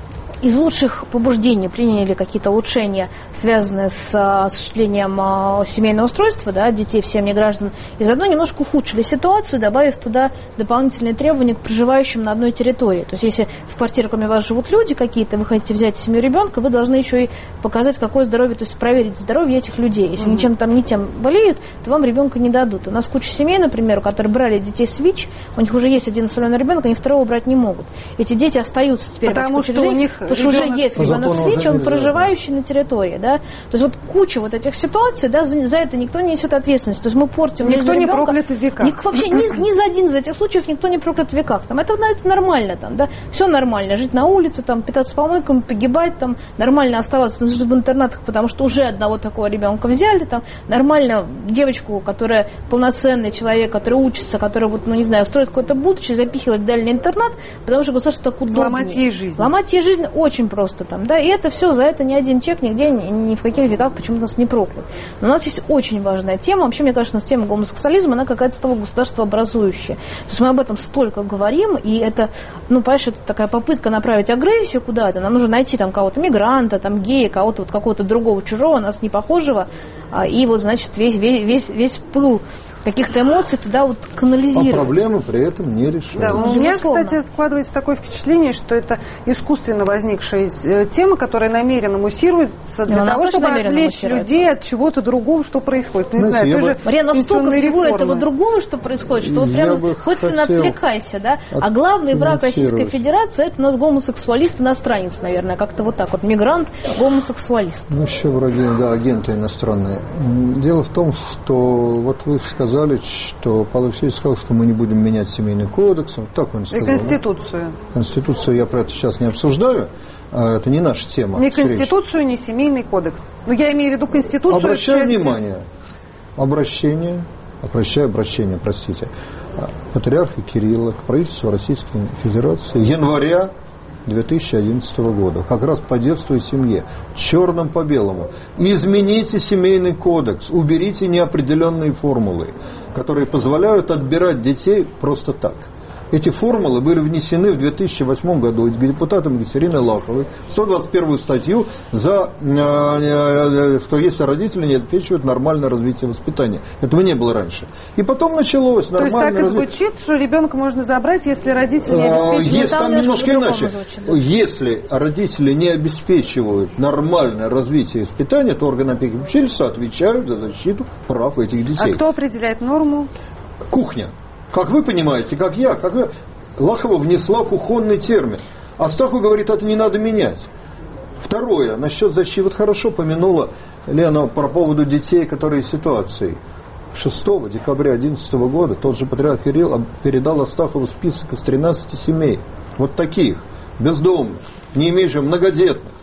Speaker 3: из лучших побуждений приняли какие-то улучшения, связанные с осуществлением семейного устройства, да, детей в семье граждан, и заодно немножко ухудшили ситуацию, добавив туда дополнительные требования к проживающим на одной территории. То есть если в квартире кроме вас живут люди какие-то, вы хотите взять семью ребенка, вы должны еще и показать, какое здоровье, то есть проверить здоровье этих людей. Если mm-hmm. они чем-то там не тем болеют, то вам ребенка не дадут. У нас куча семей, например, которые брали детей с ВИЧ, у них уже есть один соленый ребенок, они второго брать не могут. Эти дети остаются теперь
Speaker 1: потому
Speaker 3: в этих
Speaker 1: что у них
Speaker 3: потому что уже есть ребенок с ВИЧ, он проживающий на территории, да. То есть вот куча вот этих ситуаций, да, за, за это никто не несет ответственность. То есть мы портим
Speaker 1: никто не
Speaker 3: ребенка.
Speaker 1: проклят в веках.
Speaker 3: Ник, вообще ни, ни за один из этих случаев никто не проклят в веках. Там, это, это нормально, там, да, все нормально. Жить на улице, там, питаться помойками, погибать, там, нормально оставаться в интернатах, потому что уже одного такого ребенка взяли, там, нормально девочку, которая полноценный человек, который учится, который, вот, ну, не знаю, строит какое-то будущее, запихивать в дальний интернат, потому что государство так удобнее.
Speaker 1: Ломать ей жизнь.
Speaker 3: Ломать ей жизнь очень просто там, да, и это все, за это ни один человек нигде, ни, ни в каких веках почему-то нас не проклят. Но у нас есть очень важная тема, вообще, мне кажется, у нас тема гомосексуализма, она какая-то стала государствообразующая. То есть мы об этом столько говорим, и это, ну, понимаешь, это такая попытка направить агрессию куда-то, нам нужно найти там кого-то мигранта, там гея, кого-то вот какого-то другого чужого, нас не похожего, и вот, значит, весь, весь, весь, весь пыл каких-то эмоций туда вот канализировать.
Speaker 2: А проблемы при этом не решают.
Speaker 1: Да, у меня, кстати, складывается такое впечатление, что это искусственно возникшая тема, которая намеренно муссируется для того, чтобы отвлечь людей от чего-то другого, что происходит. Не
Speaker 2: Знаете,
Speaker 1: знаю, тоже
Speaker 3: Марьяна, настолько всего этого другого, что происходит, что вот прямо хоть ты отвлекайся, да? А главный враг Российской Федерации — это у нас гомосексуалист, иностранец, наверное, как-то вот так вот. Мигрант, гомосексуалист.
Speaker 2: Ну, еще вроде, да, агенты иностранные. Дело в том, что вот вы сказали, что Павел Алексеевич сказал, что мы не будем менять семейный кодекс. Так он сказал.
Speaker 1: И Конституцию.
Speaker 2: Да? Конституцию я про это сейчас не обсуждаю. Это не наша тема.
Speaker 1: Ни Конституцию, ни семейный кодекс. Но я имею в виду Конституцию.
Speaker 2: Обращаю части... внимание. Обращение, обращаю обращение, простите, патриарха Кирилла к правительству Российской Федерации января две тысячи одиннадцатого года, как раз по детству и семье, черным по белому. Измените семейный кодекс, уберите неопределенные формулы, которые позволяют отбирать детей просто так. Эти формулы были внесены в две тысячи восьмом году депутатом Екатериной Лаховой в сто двадцать первую статью, за, что если родители не обеспечивают нормальное развитие воспитания. Этого не было раньше. И потом началось нормальное развитие.
Speaker 1: То есть так и звучит, что ребенка можно забрать, если родители не обеспечивают?
Speaker 2: Есть там немножко иначе. Звучит, да? Если родители не обеспечивают нормальное развитие и воспитание, то органы опеки и попечительства отвечают за защиту прав этих детей.
Speaker 1: А кто определяет норму?
Speaker 2: Кухня. Как вы понимаете, как я, как вы... Лахова внесла кухонный термин. Астахов говорит, это не надо менять. Второе, насчет защиты. Вот хорошо помянула Лена про поводу детей, которые в ситуации. шестого декабря две тысячи одиннадцатого года тот же патриарх Кирилл передал Астахову список из тринадцати семей. Вот таких, бездомных, не имеющих, многодетных.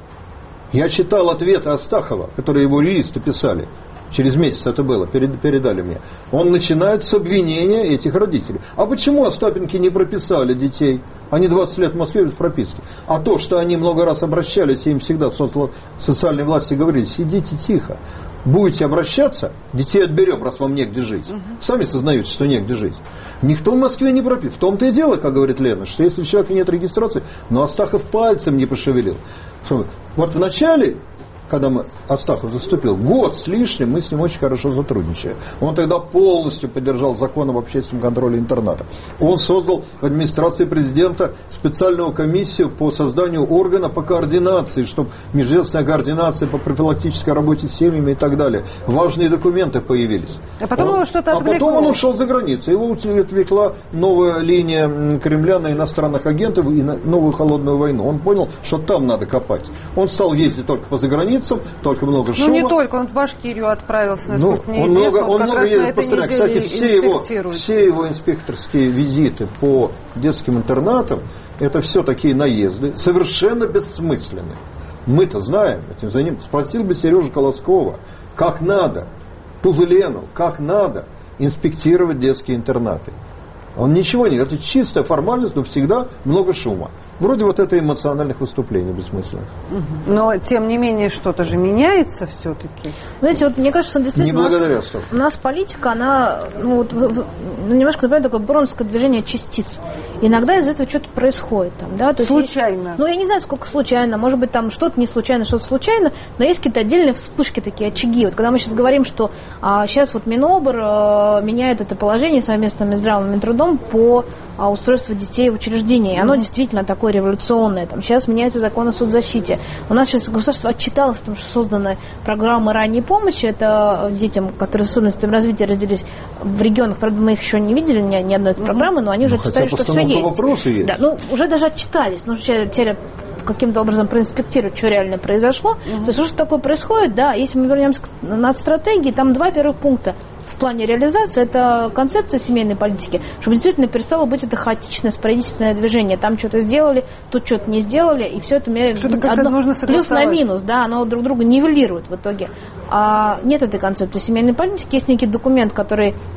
Speaker 2: Я читал ответы Астахова, которые его юристы писали. Через месяц это было, передали мне. Он начинает с обвинения этих родителей. А почему Остапенки не прописали детей? Они двадцать лет в Москве без прописки. А то, что они много раз обращались, и им всегда социальные власти говорили, сидите тихо. Будете обращаться, детей отберем, раз вам негде жить. Сами сознаете, что негде жить. Никто в Москве не пропил. В том-то и дело, как говорит Лена, что если у человека нет регистрации, но Астахов пальцем не пошевелил. Вот в начале... Когда мы, Астахов заступил, год с лишним мы с ним очень хорошо сотрудничали. Он тогда полностью поддержал закон об общественном контроле интерната. Он создал в администрации президента специальную комиссию по созданию органа по координации, чтобы межведомственная координация по профилактической работе с семьями и так далее. Важные документы появились.
Speaker 1: А потом, он, что-то
Speaker 2: а потом он ушел за границу. Его отвлекла новая линия Кремля на иностранных агентов и на новую холодную войну. Он понял, что там надо копать. Он стал ездить только по заграницам, только много шума.
Speaker 1: Ну не только, он в Башкирию отправился, насколько
Speaker 2: ну,
Speaker 1: мне
Speaker 2: он
Speaker 1: известно.
Speaker 2: Много, он много ездит по стране. Кстати, все его, все его инспекторские визиты по детским интернатам, это все такие наезды, совершенно бессмысленные. Мы-то знаем, этим за ним. Спросил бы Сережу Колоскова, как надо, ту же Лену, как надо инспектировать детские интернаты. Он ничего не... Это чистая формальность, но всегда много шума. Вроде вот это эмоциональных выступлений бессмысленных.
Speaker 1: Но, тем не менее, что-то же меняется все-таки.
Speaker 3: Знаете, вот мне кажется, действительно...
Speaker 2: Не благодаря что.
Speaker 3: У нас политика, она, ну, вот, ну, немножко, например, такое бронское движение частиц. Иногда из этого что-то происходит. Там, да? То
Speaker 1: случайно.
Speaker 3: Есть, ну, я не знаю, сколько случайно. Может быть, там что-то не случайно, что-то случайно. Но есть какие-то отдельные вспышки, такие очаги. Вот когда мы сейчас говорим, что а, сейчас вот Минобр а, меняет это положение совместно с Минздравом и Минтрудом по а, устройству детей в учреждении. И оно mm-hmm. действительно такое революционное. Там, сейчас меняется закон о соцзащите. У нас сейчас государство отчиталось о том, что созданы программы ранней помощи. Это детям, которые с особенностями развития разделились в регионах. Правда, мы их еще не видели, ни, ни одной этой программы, но они уже ну, отчитали, что все есть.
Speaker 2: есть.
Speaker 3: Да, ну, уже даже отчитались. Нужно теперь каким-то образом проинспектировать, что реально произошло. Mm-hmm. То есть, что такое происходит, да, если мы вернемся к надстратегии, там два первых пункта. В плане реализации это концепция семейной политики, чтобы действительно перестало быть это хаотичное спорадическое движение. Там что-то сделали, тут что-то не сделали, и все это одно, плюс на минус, да, оно друг друга нивелирует в итоге. А нет этой концепции семейной политики, есть некий документ, который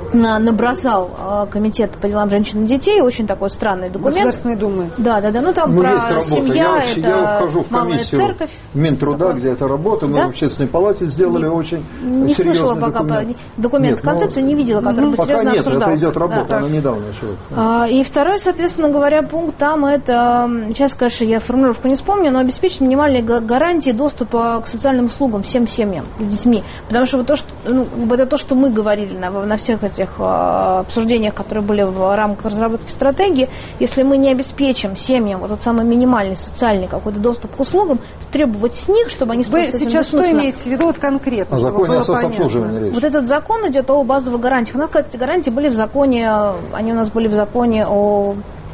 Speaker 3: набросал э, комитет по делам женщин и детей, очень такой странный документ.
Speaker 1: Государственной Думы.
Speaker 3: Да, да, да, ну там
Speaker 2: ну,
Speaker 3: про
Speaker 2: есть работа.
Speaker 3: семья,
Speaker 2: я, вообще,
Speaker 3: это
Speaker 2: я вхожу в
Speaker 3: малая
Speaker 2: комиссию
Speaker 3: церковь.
Speaker 2: Минтруда, такой. Где эта работа, мы да? в общественной палате сделали
Speaker 3: не,
Speaker 2: очень
Speaker 3: не
Speaker 2: серьезный
Speaker 3: слышала пока
Speaker 2: документ.
Speaker 3: документ
Speaker 2: Нет,
Speaker 3: концепции,
Speaker 2: но,
Speaker 3: не видела, который бы серьезно
Speaker 2: нет,
Speaker 3: обсуждался.
Speaker 2: Это идет работа,
Speaker 3: да.
Speaker 2: она недавно еще.
Speaker 3: А, и второй, соответственно говоря, пункт там это, сейчас, конечно, я формулировку не вспомню, но обеспечить минимальные гарантии доступа к социальным услугам всем семьям с детьми. Потому что вот то, что, ну, это то, что мы говорили на, на всех этих а, обсуждениях, которые были в рамках разработки стратегии, если мы не обеспечим семьям вот тот самый минимальный социальный какой-то доступ к услугам, требовать с них, чтобы они...
Speaker 1: Вы сейчас что имеете в виду вот конкретно?
Speaker 2: О законе о соцобслуживании речь.
Speaker 3: Вот этот закон идет о базовых гарантиях. У нас, эти гарантии были в законе, они у нас были в законе о...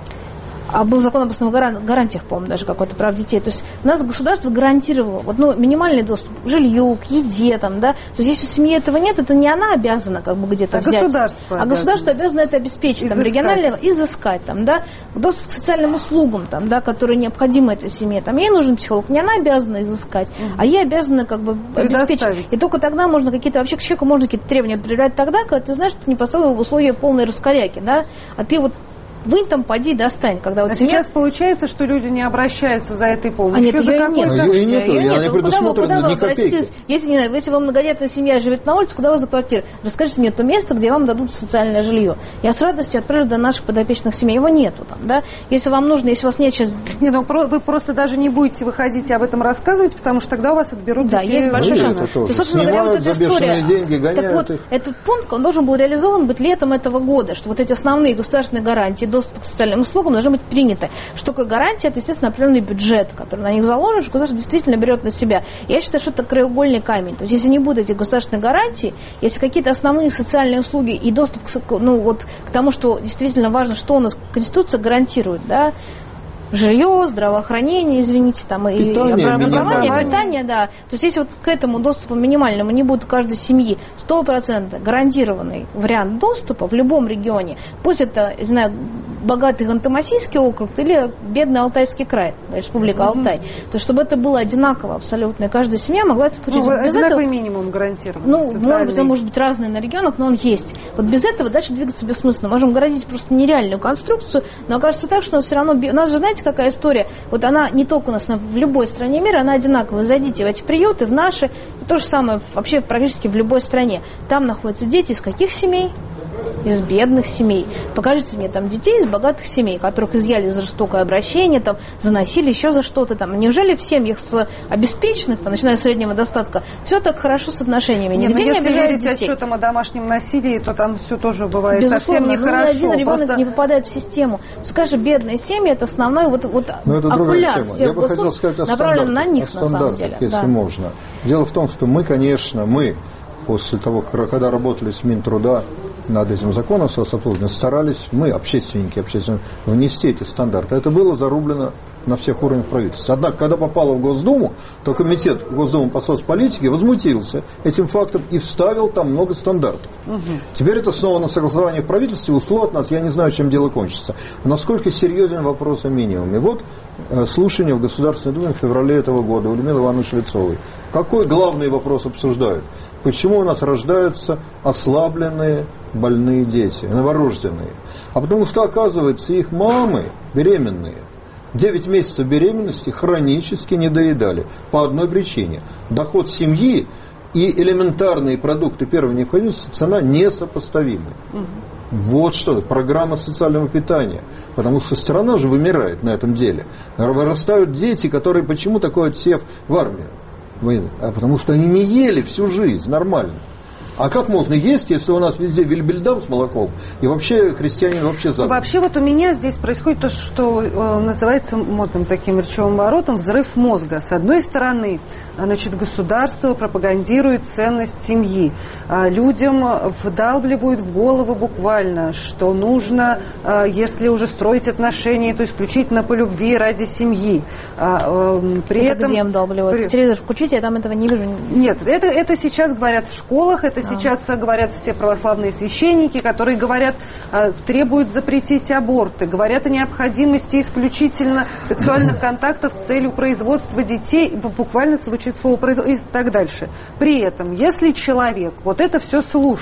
Speaker 3: А был закон об основных гарантиях, по-моему, даже какой-то прав детей. То есть у нас государство гарантировало вот, ну, минимальный доступ к жилью, к еде. Там, да? То есть если у семьи этого нет, это не она обязана как бы где-то
Speaker 1: а
Speaker 3: взять.
Speaker 1: Государство
Speaker 3: а государство обязано это обеспечить. Там, регионально изыскать. Там, да? Доступ к социальным услугам, там, да, которые необходимы этой семье. Там, ей нужен психолог. Не она обязана изыскать, угу. а ей обязана как бы обеспечить. И только тогда можно какие-то, вообще к человеку можно какие-то требования предъявлять тогда, когда ты знаешь, что ты не поставил в условия полной раскоряки. Да? А ты вот вынь там, поди, достань. Когда вот
Speaker 1: а
Speaker 3: семья...
Speaker 1: сейчас получается, что люди не обращаются за этой помощью.
Speaker 3: А нет, ее
Speaker 1: за
Speaker 3: нет.
Speaker 2: Ее и нету,
Speaker 3: ее
Speaker 2: она не предусмотрена ни копейки.
Speaker 3: Если, не, если вам многодетная семья живет на улице, куда вы за квартиру? Расскажите мне то место, где вам дадут социальное жилье. Я с радостью отправлю до наших подопечных семей. Его нету там, да? Если вам нужно, если у вас нет сейчас...
Speaker 1: Не, ну вы просто даже не будете выходить и об этом рассказывать, потому что тогда у вас отберут
Speaker 3: да,
Speaker 1: детей.
Speaker 3: есть большой шанс.
Speaker 2: То, собственно говоря, вот эта история. Деньги, так вот,
Speaker 3: их. Этот пункт, он должен был реализован быть летом этого года, что вот эти основные государственные гарантии доступа к социальным услугам должны быть приняты. Что такое гарантия? Это, естественно, определенный бюджет, который на них заложен, что государство действительно берет на себя. Я считаю, что это краеугольный камень. То есть, если не будет этих государственных гарантий, если какие-то основные социальные услуги и доступ к, ну, вот, к тому, что действительно важно, что у нас Конституция гарантирует, да, жилье, здравоохранение, извините, там, питание, и образование, питание, да. То есть, если вот к этому доступу минимальному не будет у каждой семьи сто процентов гарантированный вариант доступа в любом регионе, пусть это, не знаю, богатый Ханты-Мансийский округ или бедный Алтайский край, республика mm-hmm. Алтай, то чтобы это было одинаково абсолютно, и каждая семья могла это получить.
Speaker 1: Ну,
Speaker 3: вот
Speaker 1: одинаковый
Speaker 3: этого,
Speaker 1: минимум гарантированный.
Speaker 3: Ну,
Speaker 1: социальный.
Speaker 3: может быть, он может быть разный на регионах, но он есть. Вот без этого дальше двигаться бессмысленно. Можем городить просто нереальную конструкцию, но окажется так, что у нас все равно... У нас же, знаете, какая история? Вот она не только у нас, на, в любой стране мира, она одинаковая. Зайдите в эти приюты, в наши, то же самое вообще практически в любой стране. Там находятся дети из каких семей? Из бедных семей. Покажите мне там детей из богатых семей, которых изъяли за жестокое обращение, там, за насилие, еще за что-то там. Неужели в семьях с обеспеченных, там, начиная с среднего достатка, все так хорошо с отношениями?
Speaker 1: Нет,
Speaker 3: Нигде
Speaker 1: но
Speaker 3: не
Speaker 1: если
Speaker 3: обижают
Speaker 1: верить
Speaker 3: детей.
Speaker 1: отчетам о домашнем насилии, то там все тоже бывает
Speaker 3: безусловно,
Speaker 1: совсем нехорошо.
Speaker 3: Ни один ребенок
Speaker 1: Просто...
Speaker 3: не попадает в систему. Скажи, бедные семьи, это основной вот, вот окуляр всех государств, направлен на них, на самом деле.
Speaker 2: Если да. можно. Дело в том, что мы, конечно, мы, после того, когда работали с Минтруда над этим законом соцобслуживания, старались, мы, общественники, общественники, внести эти стандарты. Это было зарублено на всех уровнях правительства. Однако, когда попало в Госдуму, то комитет Госдумы по соцполитике возмутился этим фактом и вставил там много стандартов. Угу. Теперь это снова на согласование в правительстве ушло от нас, я не знаю, чем дело кончится. Насколько серьезен вопрос о минимуме. Вот э, слушание в Государственной Думе в феврале этого года у Людмилы Ивановны Шлицовой. Какой главный вопрос обсуждают? Почему у нас рождаются ослабленные, больные дети, новорожденные? А потому что, оказывается, их мамы беременные девять месяцев беременности хронически недоедали. По одной причине. Доход семьи и элементарные продукты первой необходимости, цена несопоставимы. Угу. Вот что, программа социального питания. Потому что страна же вымирает на этом деле. Вырастают дети, которые... Почему такой отсев в армию? А потому что они не ели всю жизнь нормально. А как можно есть, если у нас везде вильбельдам с молоком, и вообще христиане вообще забыли?
Speaker 1: Вообще вот у меня здесь происходит то, что э, называется модным таким речевым воротом взрыв мозга. С одной стороны, значит, государство пропагандирует ценность семьи. А людям вдалбливают в голову буквально, что нужно, э, если уже строить отношения, то исключительно по любви ради семьи. А, э, при
Speaker 3: это
Speaker 1: этом...
Speaker 3: где им вдалбливают? При... Телевизор включите, я там этого не вижу.
Speaker 1: Нет, это, это сейчас говорят в школах, это сейчас говорят все православные священники, которые говорят, требуют запретить аборты, говорят о необходимости исключительно сексуальных контактов с целью производства детей, буквально звучит слово производство и так дальше. При этом, если человек вот это все слушает,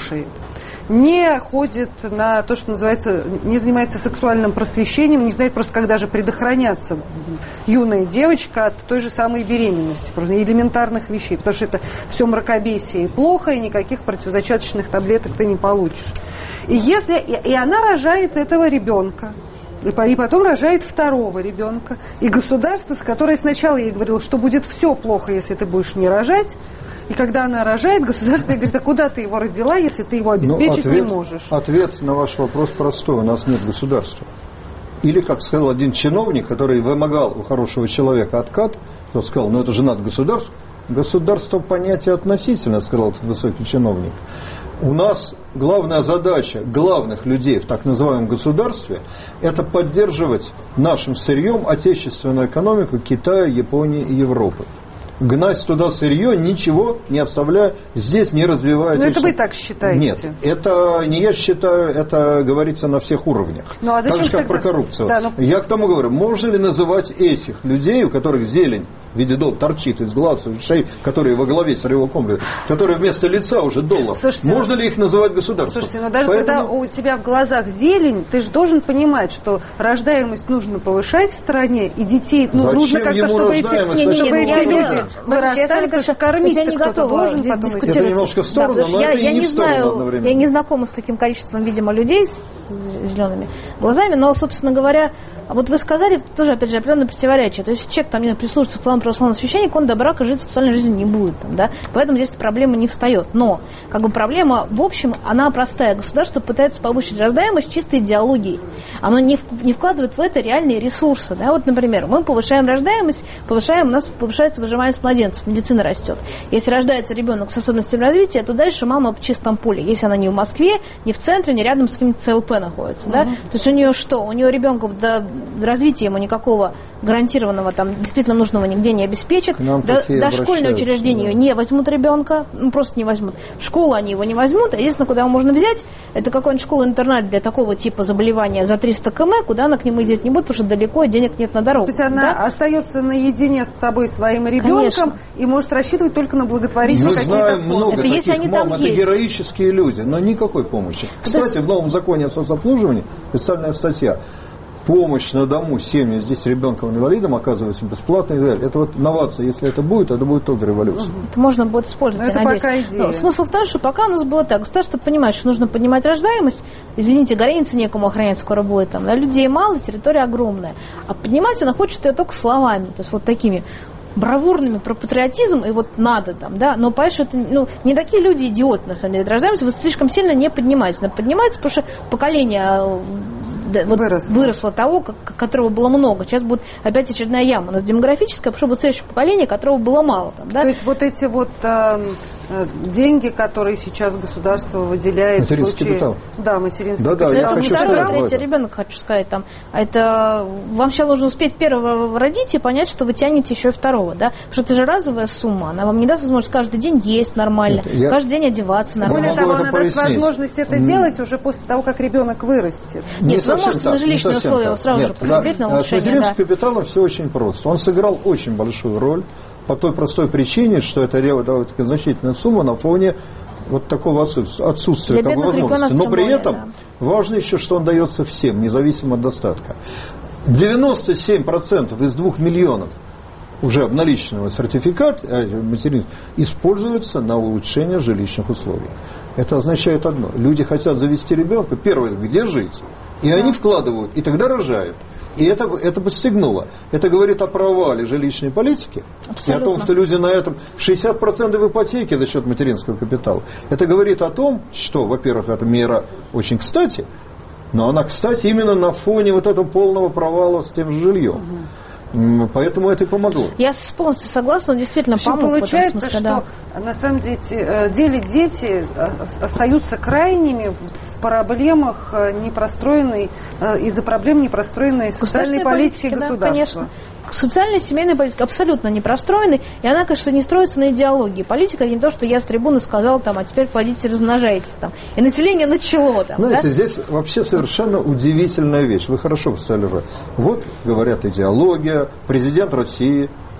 Speaker 1: не ходит на то, что называется, не занимается сексуальным просвещением, не знает просто, как даже предохраняться юная девочка от той же самой беременности, просто элементарных вещей, потому что это все мракобесие и плохо, и никаких противозачаточных таблеток ты не получишь. И, если, и, и она рожает этого ребенка, и потом рожает второго ребенка. И государство, с которое сначала ей говорило, что будет все плохо, если ты будешь не рожать. И когда она рожает, государство ей говорит, а куда ты его родила, если ты его обеспечить
Speaker 2: ну, ответ,
Speaker 1: не можешь?
Speaker 2: Ответ на ваш вопрос простой. У нас нет государства. Или, как сказал один чиновник, который вымогал у хорошего человека откат, тот сказал, ну это же надо государство. Государство понятие относительно, сказал этот высокий чиновник. У нас главная задача главных людей в так называемом государстве – это поддерживать нашим сырьем отечественную экономику Китая, Японии и Европы. Гнать туда сырье, ничего не оставляя, здесь не развивая.
Speaker 1: Но это вы так считаете?
Speaker 2: Нет, это не я считаю, это говорится на всех уровнях.
Speaker 1: Ну, а
Speaker 2: так же, как
Speaker 1: тогда...
Speaker 2: про коррупцию.
Speaker 1: Да, но...
Speaker 2: Я к тому говорю, можно ли называть этих людей, у которых зелень в виде доллара торчит из глаз, из шеи, которые во главе сырьевого комплекса, которые вместо лица уже доллар,
Speaker 1: Слушайте,
Speaker 2: можно ли их называть государством?
Speaker 1: Слушайте, но даже
Speaker 2: Поэтому...
Speaker 1: когда у тебя в глазах зелень, ты же должен понимать, что рождаемость нужно повышать в стране, и детей ну, нужно как-то, чтобы эти,
Speaker 2: не,
Speaker 1: чтобы
Speaker 2: не,
Speaker 1: эти
Speaker 2: не,
Speaker 1: люди вырастали, потому что кормить
Speaker 3: я не
Speaker 1: кто-то должен
Speaker 3: дискутировать.
Speaker 2: Это немножко в сторону,
Speaker 3: да,
Speaker 2: но
Speaker 3: я,
Speaker 2: это
Speaker 3: я
Speaker 2: и не
Speaker 3: не
Speaker 2: в сторону
Speaker 3: знаю,
Speaker 2: одновременно.
Speaker 3: Я не знакома с таким количеством, видимо, людей с зелеными глазами, но, собственно говоря, вот вы сказали, тоже, опять же, определенное противоречие. То есть человек там не прислушивается к словам православного священника, он до брака жить сексуальной жизнью не будет. Там, да? Поэтому здесь проблема не встает. Но как бы проблема, в общем, она простая. Государство пытается повысить рождаемость чистой идеологией. Оно не, в, не вкладывает в это реальные ресурсы. Да? Вот, например, мы повышаем рождаемость, повышаем, у нас повышается выживаемость младенцев, медицина растет. Если рождается ребенок с особенностями развития, то дальше мама в чистом поле. Если она не в Москве, не в центре, не рядом с каким-то ЦЛП находится. Да? Uh-huh. То есть у нее что? У нее ребенка до развития ему никакого гарантированного, там, действительно нужного нигде не обеспечат. До, дошкольное учреждение да. не возьмут ребенка, ну, просто не возьмут. В школу они его не возьмут. А единственное, куда его можно взять, это какой-нибудь школа-интернат для такого типа заболевания за триста километров, куда она к нему идти не будет, потому что далеко, денег нет на дорогу.
Speaker 1: То есть она да? остается наедине с собой, своим ребенком, Конечно. И может рассчитывать только на благотворительные какие-то
Speaker 2: Мы знаем много
Speaker 3: это
Speaker 2: таких
Speaker 3: если они
Speaker 2: мам,
Speaker 3: там
Speaker 2: это
Speaker 3: есть.
Speaker 2: Героические люди, но никакой помощи. Кстати, в новом законе о соцобслуживании специальная статья. Помощь на дому семьи здесь с ребенком-инвалидом оказывается бесплатной и так далее. Это вот новация, если это будет, это будет тоже революция.
Speaker 3: Это можно будет использовать,
Speaker 1: это
Speaker 3: я надеюсь.
Speaker 1: Пока идея.
Speaker 3: Но смысл в том, что пока у нас было так, государство понимает, что нужно поднимать рождаемость, извините, границы некому охранять скоро будет, там, да, людей мало, территория огромная, а поднимать она хочет ее только словами, то есть вот такими бравурными про патриотизм, и вот надо там, да, но, понимаешь, это, ну, не такие люди идиоты, на самом деле, рождаемся, вы слишком сильно не поднимаете, но поднимается, потому что поколение вот выросло. выросло того, как, которого было много. Сейчас будет опять очередная яма. У нас демографическая, потому что будет следующее поколение, которого было мало. Там, да?
Speaker 1: То есть вот эти вот э, деньги, которые сейчас государство выделяет
Speaker 2: материнский
Speaker 1: в случае...
Speaker 2: капитал.
Speaker 1: Да, материнский
Speaker 2: да,
Speaker 1: капитал.
Speaker 2: Да, я
Speaker 3: это
Speaker 2: хочу
Speaker 3: второй,
Speaker 2: сказать,
Speaker 3: третий ребенок, хочу сказать. Там, а это вам сейчас нужно успеть первого родить и понять, что вы тянете еще и второго. Да? Потому что это же разовая сумма. Она вам не даст возможность каждый день есть нормально,
Speaker 2: Нет, я...
Speaker 3: каждый день одеваться нормально.
Speaker 1: Более того, она
Speaker 2: пояснить.
Speaker 1: даст возможность это mm. делать уже после того, как ребенок вырастет.
Speaker 3: Нет,
Speaker 2: не
Speaker 3: вы можете на жилищные условия так. сразу
Speaker 2: Нет,
Speaker 3: же посмотреть
Speaker 2: да,
Speaker 3: на улучшение.
Speaker 2: С материнским
Speaker 3: да.
Speaker 2: капиталом все очень просто. Он сыграл очень большую роль по той простой причине, что это такая значительная сумма на фоне вот такого отсутствия такой возможности. Но при
Speaker 3: более,
Speaker 2: этом
Speaker 3: да.
Speaker 2: важно еще, что он дается всем, независимо от достатка. девяносто семь процентов из двух миллионов уже обналиченного сертификата материнства используются на улучшение жилищных условий. Это означает одно. Люди хотят завести ребенка, первое, где жить, и да. они вкладывают, и тогда рожают. И это, это подстегнуло. Это говорит о провале жилищной политики. Абсолютно. И о том, что люди на этом шестьдесят процентов ипотеки за счет материнского капитала. Это говорит о том, что, во-первых, эта мера очень кстати, но она, кстати, именно на фоне вот этого полного провала с тем же жильем. Угу. Поэтому это и помогло.
Speaker 3: Я полностью согласна, он действительно помог.
Speaker 1: Получается,
Speaker 3: в этом смысле,
Speaker 1: что
Speaker 3: да.
Speaker 1: на самом деле дети остаются крайними в проблемах непростроенной, из-за проблем непростроенной социальной политики государства.
Speaker 3: Да, конечно. Социальная семейная политика абсолютно не простроена, и она, конечно, не строится на идеологии. Политика не то, что я с трибуны сказал, там, а теперь плодитесь, размножайтесь. Там. И население начало. Там,
Speaker 2: Знаете,
Speaker 3: да?
Speaker 2: здесь вообще совершенно удивительная вещь. Вы хорошо поставили. Вот, говорят, идеология, президент России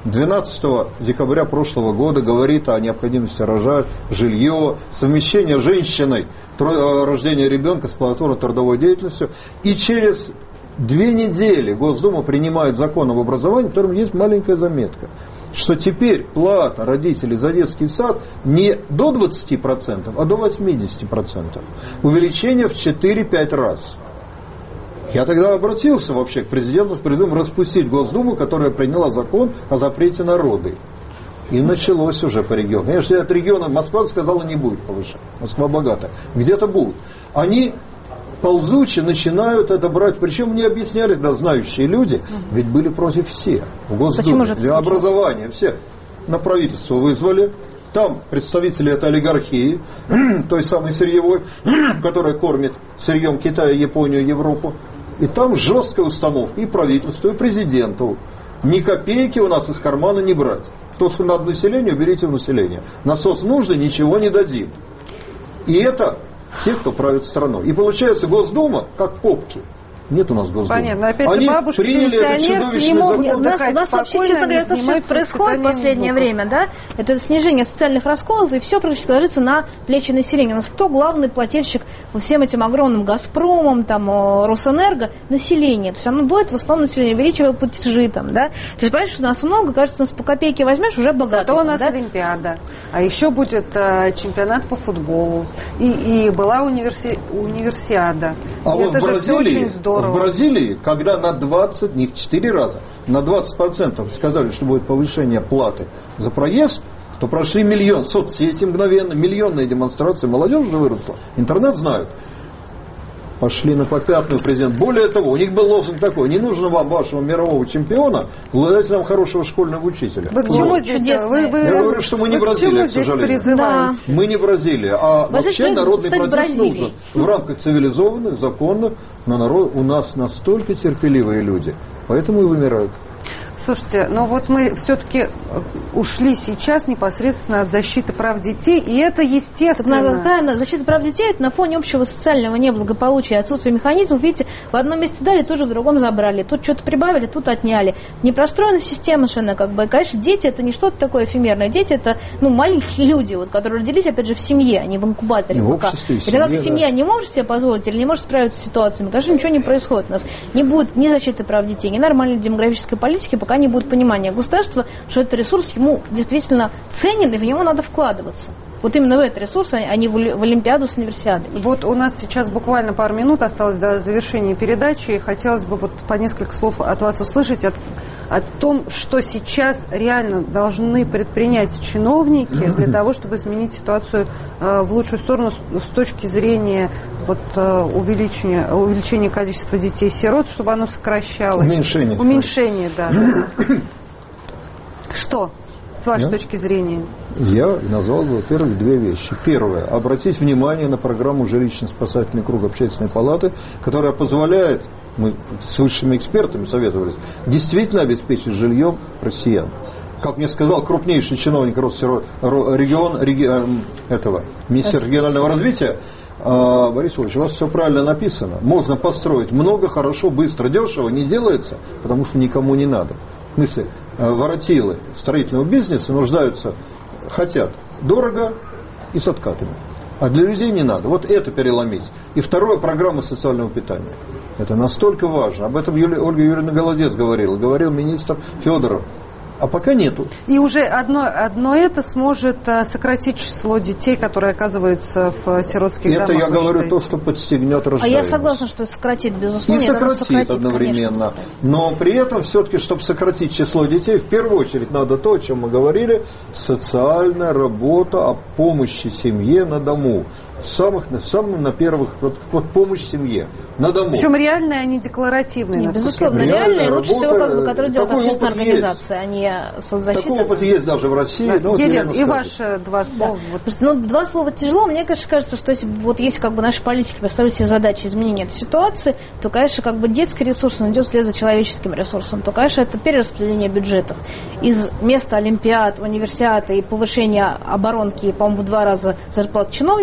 Speaker 2: двенадцатого декабря прошлого года говорит о необходимости рожать, жилье, совмещение с женщиной, рождение ребенка с плодотворной трудовой деятельностью. И через две недели Госдума принимает закон об образовании, в котором есть маленькая заметка, что теперь плата родителей за детский сад не до двадцати процентов, а до восьмидесяти процентов. Увеличение в четыре-пять раз. Я тогда обратился вообще к президенту с призывом распустить Госдуму, которая приняла закон о запрете на роды. И началось уже по региону. Конечно, от региона Москва сказала, не будет повышать. Москва богатая. Где-то будут. Они ползуче начинают это брать. Причем мне объясняли, да, знающие люди, ведь были против всех. В Госдуме, для образования все на правительство вызвали. Там представители этой олигархии, той самой сырьевой, которая кормит сырьем Китай, Японию, Европу. И там жесткая установка и правительству, и президенту. Ни копейки у нас из кармана не брать. То, что надо населению, берите в население. На соцнужды ничего не дадим. И это те, кто правит страной. И получается Госдума, как попки. Нет у нас Госдумы.
Speaker 1: Понятно. Опять же,
Speaker 2: они
Speaker 1: бабушки,
Speaker 2: приняли этот чудовищный закон.
Speaker 3: У нас, у нас вообще, честно говоря, то, что происходит в последнее время, да, это снижение социальных расходов, и все практически ложится на плечи населения. У нас кто главный плательщик по всем этим огромным «Газпромам», там, «Росэнерго»? Население. То есть оно дует в основном население, увеличивая платежи там, да. То есть, понимаешь, у нас много, кажется, у нас по копейке возьмешь, уже богато.
Speaker 1: Зато у нас
Speaker 3: да?
Speaker 1: Олимпиада. А еще будет э, чемпионат по футболу. И, и была универси... универсиада.
Speaker 2: А
Speaker 1: и
Speaker 2: вот
Speaker 1: это
Speaker 2: в Бразилии,
Speaker 1: же очень здорово.
Speaker 2: в Бразилии, когда на двадцать, не в четыре раза, на двадцать процентов сказали, что будет повышение платы за проезд, то прошли миллион, соцсети мгновенно, миллионные демонстрации, молодежь уже выросла, интернет знают. Пошли на попятную президент. Более того, у них был лозунг такой: не нужно вам вашего мирового чемпиона, дайте нам хорошего школьного учителя.
Speaker 1: Вы к чему здесь? Вы, вы,
Speaker 2: Я говорю, что мы не Бразилия, к сожалению.
Speaker 3: Да.
Speaker 2: Мы не Бразилия, а
Speaker 3: Вы
Speaker 2: вообще народный протест
Speaker 3: Бразилией.
Speaker 2: нужен. В рамках цивилизованных, законных, но народ, у нас настолько терпеливые люди, поэтому и вымирают.
Speaker 1: Слушайте, но вот мы все-таки ушли сейчас непосредственно от защиты прав детей, и это естественно.
Speaker 3: Какая защита прав детей? Это на фоне общего социального неблагополучия, отсутствия механизмов. Видите, в одном месте дали, тут же в другом забрали. Тут что-то прибавили, тут отняли. Не простроена система совершенно, как бы. Конечно, дети это не что-то такое эфемерное. Дети это, ну, маленькие люди, вот, которые родились, опять же, в семье, а не в инкубаторе.
Speaker 2: И в обществе, и в
Speaker 3: семье, и когда
Speaker 2: да.
Speaker 3: семья не может себе позволить или не может справиться с ситуациями, конечно, ничего не происходит. У нас не будет ни защиты прав детей, ни нормальной демографической политики, пока не будет понимания государства, что этот ресурс ему действительно ценен, и в него надо вкладываться. Вот именно в этот ресурс, а не в Олимпиаду с универсиадой.
Speaker 1: Вот у нас сейчас буквально пару минут осталось до завершения передачи, и хотелось бы вот по несколько слов от вас услышать от, о том, что сейчас реально должны предпринять чиновники для того, чтобы изменить ситуацию э, в лучшую сторону с, с точки зрения вот, э, увеличения, увеличения количества детей-сирот, чтобы оно сокращалось.
Speaker 2: Уменьшение.
Speaker 1: Уменьшение, да. Что, с вашей
Speaker 2: Я?
Speaker 1: точки зрения?
Speaker 2: Я назвал бы, во-первых, две вещи. Первое. Обратить внимание на программу «Жилищно-спасательный круг Общественной палаты», которая позволяет, мы с высшими экспертами советовались, действительно обеспечить жильем россиян. Как мне сказал крупнейший чиновник Росрегион, регион, этого, министр регионального развития, Борис Ильич, у вас все правильно написано. Можно построить много, хорошо, быстро, дешево, не делается, потому что никому не надо. В смысле, воротилы строительного бизнеса нуждаются, хотят дорого и с откатами. А для людей не надо. Вот это переломить. И второе, программа социального питания. Это настолько важно. Об этом Юлия, Ольга Юрьевна Голодец говорила. Говорил министр Федоров. А пока нету.
Speaker 1: И уже одно, одно это сможет а, сократить число детей, которые оказываются в сиротских
Speaker 2: это
Speaker 1: домах.
Speaker 2: Это я говорю то, что подстегнет рождаемость.
Speaker 3: А я согласна, что сократит, безусловно.
Speaker 2: И сократит, сократит одновременно.
Speaker 3: Конечно.
Speaker 2: Но при этом все-таки, чтобы сократить число детей, в первую очередь надо то, о чем мы говорили, социальная работа о помощи семье на дому. Самых, самым на первых, вот, вот помощь семье на дому.
Speaker 1: Причем реальная, а не декларативная.
Speaker 3: Не, безусловно, реальная, и лучше всего, как бы, которую делает общественная организация, а не соцзащита.
Speaker 2: Такой опыт есть даже в России.
Speaker 1: Да,
Speaker 2: ну,
Speaker 1: Елена, и ваши два слова.
Speaker 3: Да. Вот. Просто, ну, два слова тяжело. Мне, конечно, кажется, что если вот если как бы наши политики поставили себе задачи изменения этой ситуации, то, конечно, как бы детский ресурс, он идет вслед за человеческим ресурсом, то, конечно, это перераспределение бюджетов. Из места Олимпиад, универсиады и повышения оборонки, по-моему, в два раза зарплат чиновникам нужно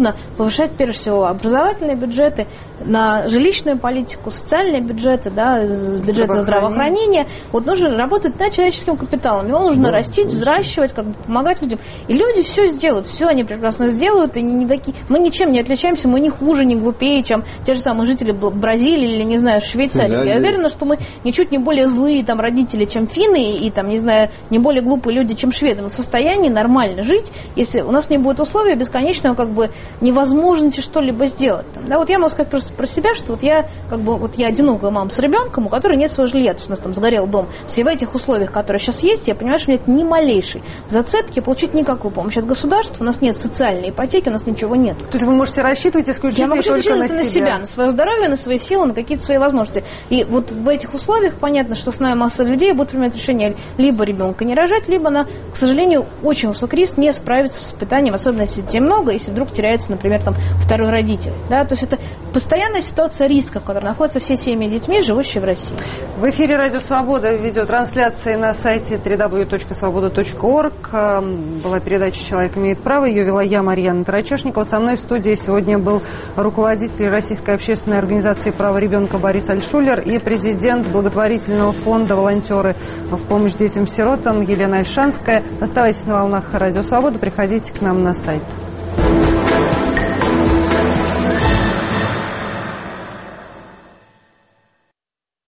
Speaker 3: нужно повышать, прежде всего, образовательные бюджеты, на жилищную политику, социальные бюджеты, да, бюджеты здравоохранения. Вот нужно работать над человеческим капиталом. Его нужно да, растить, взращивать, как бы помогать людям. И люди все сделают, все они прекрасно сделают. И не такие... Мы ничем не отличаемся, мы не хуже, не глупее, чем те же самые жители Бразилии или, не знаю, Швейцарии. Я уверена, что мы ничуть не более злые там родители, чем финны, и там, не знаю, не более глупые люди, чем шведы. Мы в состоянии нормально жить, если у нас не будет условий бесконечного как бы невозможности что-либо сделать. Там, да, вот я могу сказать просто про себя, что вот я как бы вот я одинокая мама с ребенком, у которой нет своего жилья, то есть у нас там сгорел дом. Все в этих условиях, которые сейчас есть, я понимаю, что нет ни малейшей зацепки получить никакую помощь от государства, у нас нет социальной ипотеки, у нас ничего нет.
Speaker 1: То есть вы можете рассчитывать исключительно
Speaker 3: я могу
Speaker 1: только на себя.
Speaker 3: на себя, на свое здоровье, на свои силы, на какие-то свои возможности. И вот в этих условиях понятно, что основная масса людей будет принимать решение либо ребенка не рожать, либо на, к сожалению, очень высокий риск не справиться с воспитанием, особенно если детей много, если вдруг теряется, например, там, второй родитель. Да? То есть это постоянная ситуация риска, в которой находятся все семьи детьми, живущие в России.
Speaker 1: В эфире «Радио Свобода» видеотрансляции на сайте дабл ю дабл ю дабл ю точка свобода точка орг. Была передача «Человек имеет право». Ее вела я, Марьяна Тарачешникова. Со мной в студии сегодня был руководитель Российской общественной организации «Право ребенка» Борис Альшулер и президент благотворительного фонда «Волонтеры в помощь детям-сиротам» Елена Ольшанская. Оставайтесь на волнах «Радио Свобода», приходите к нам на сайт.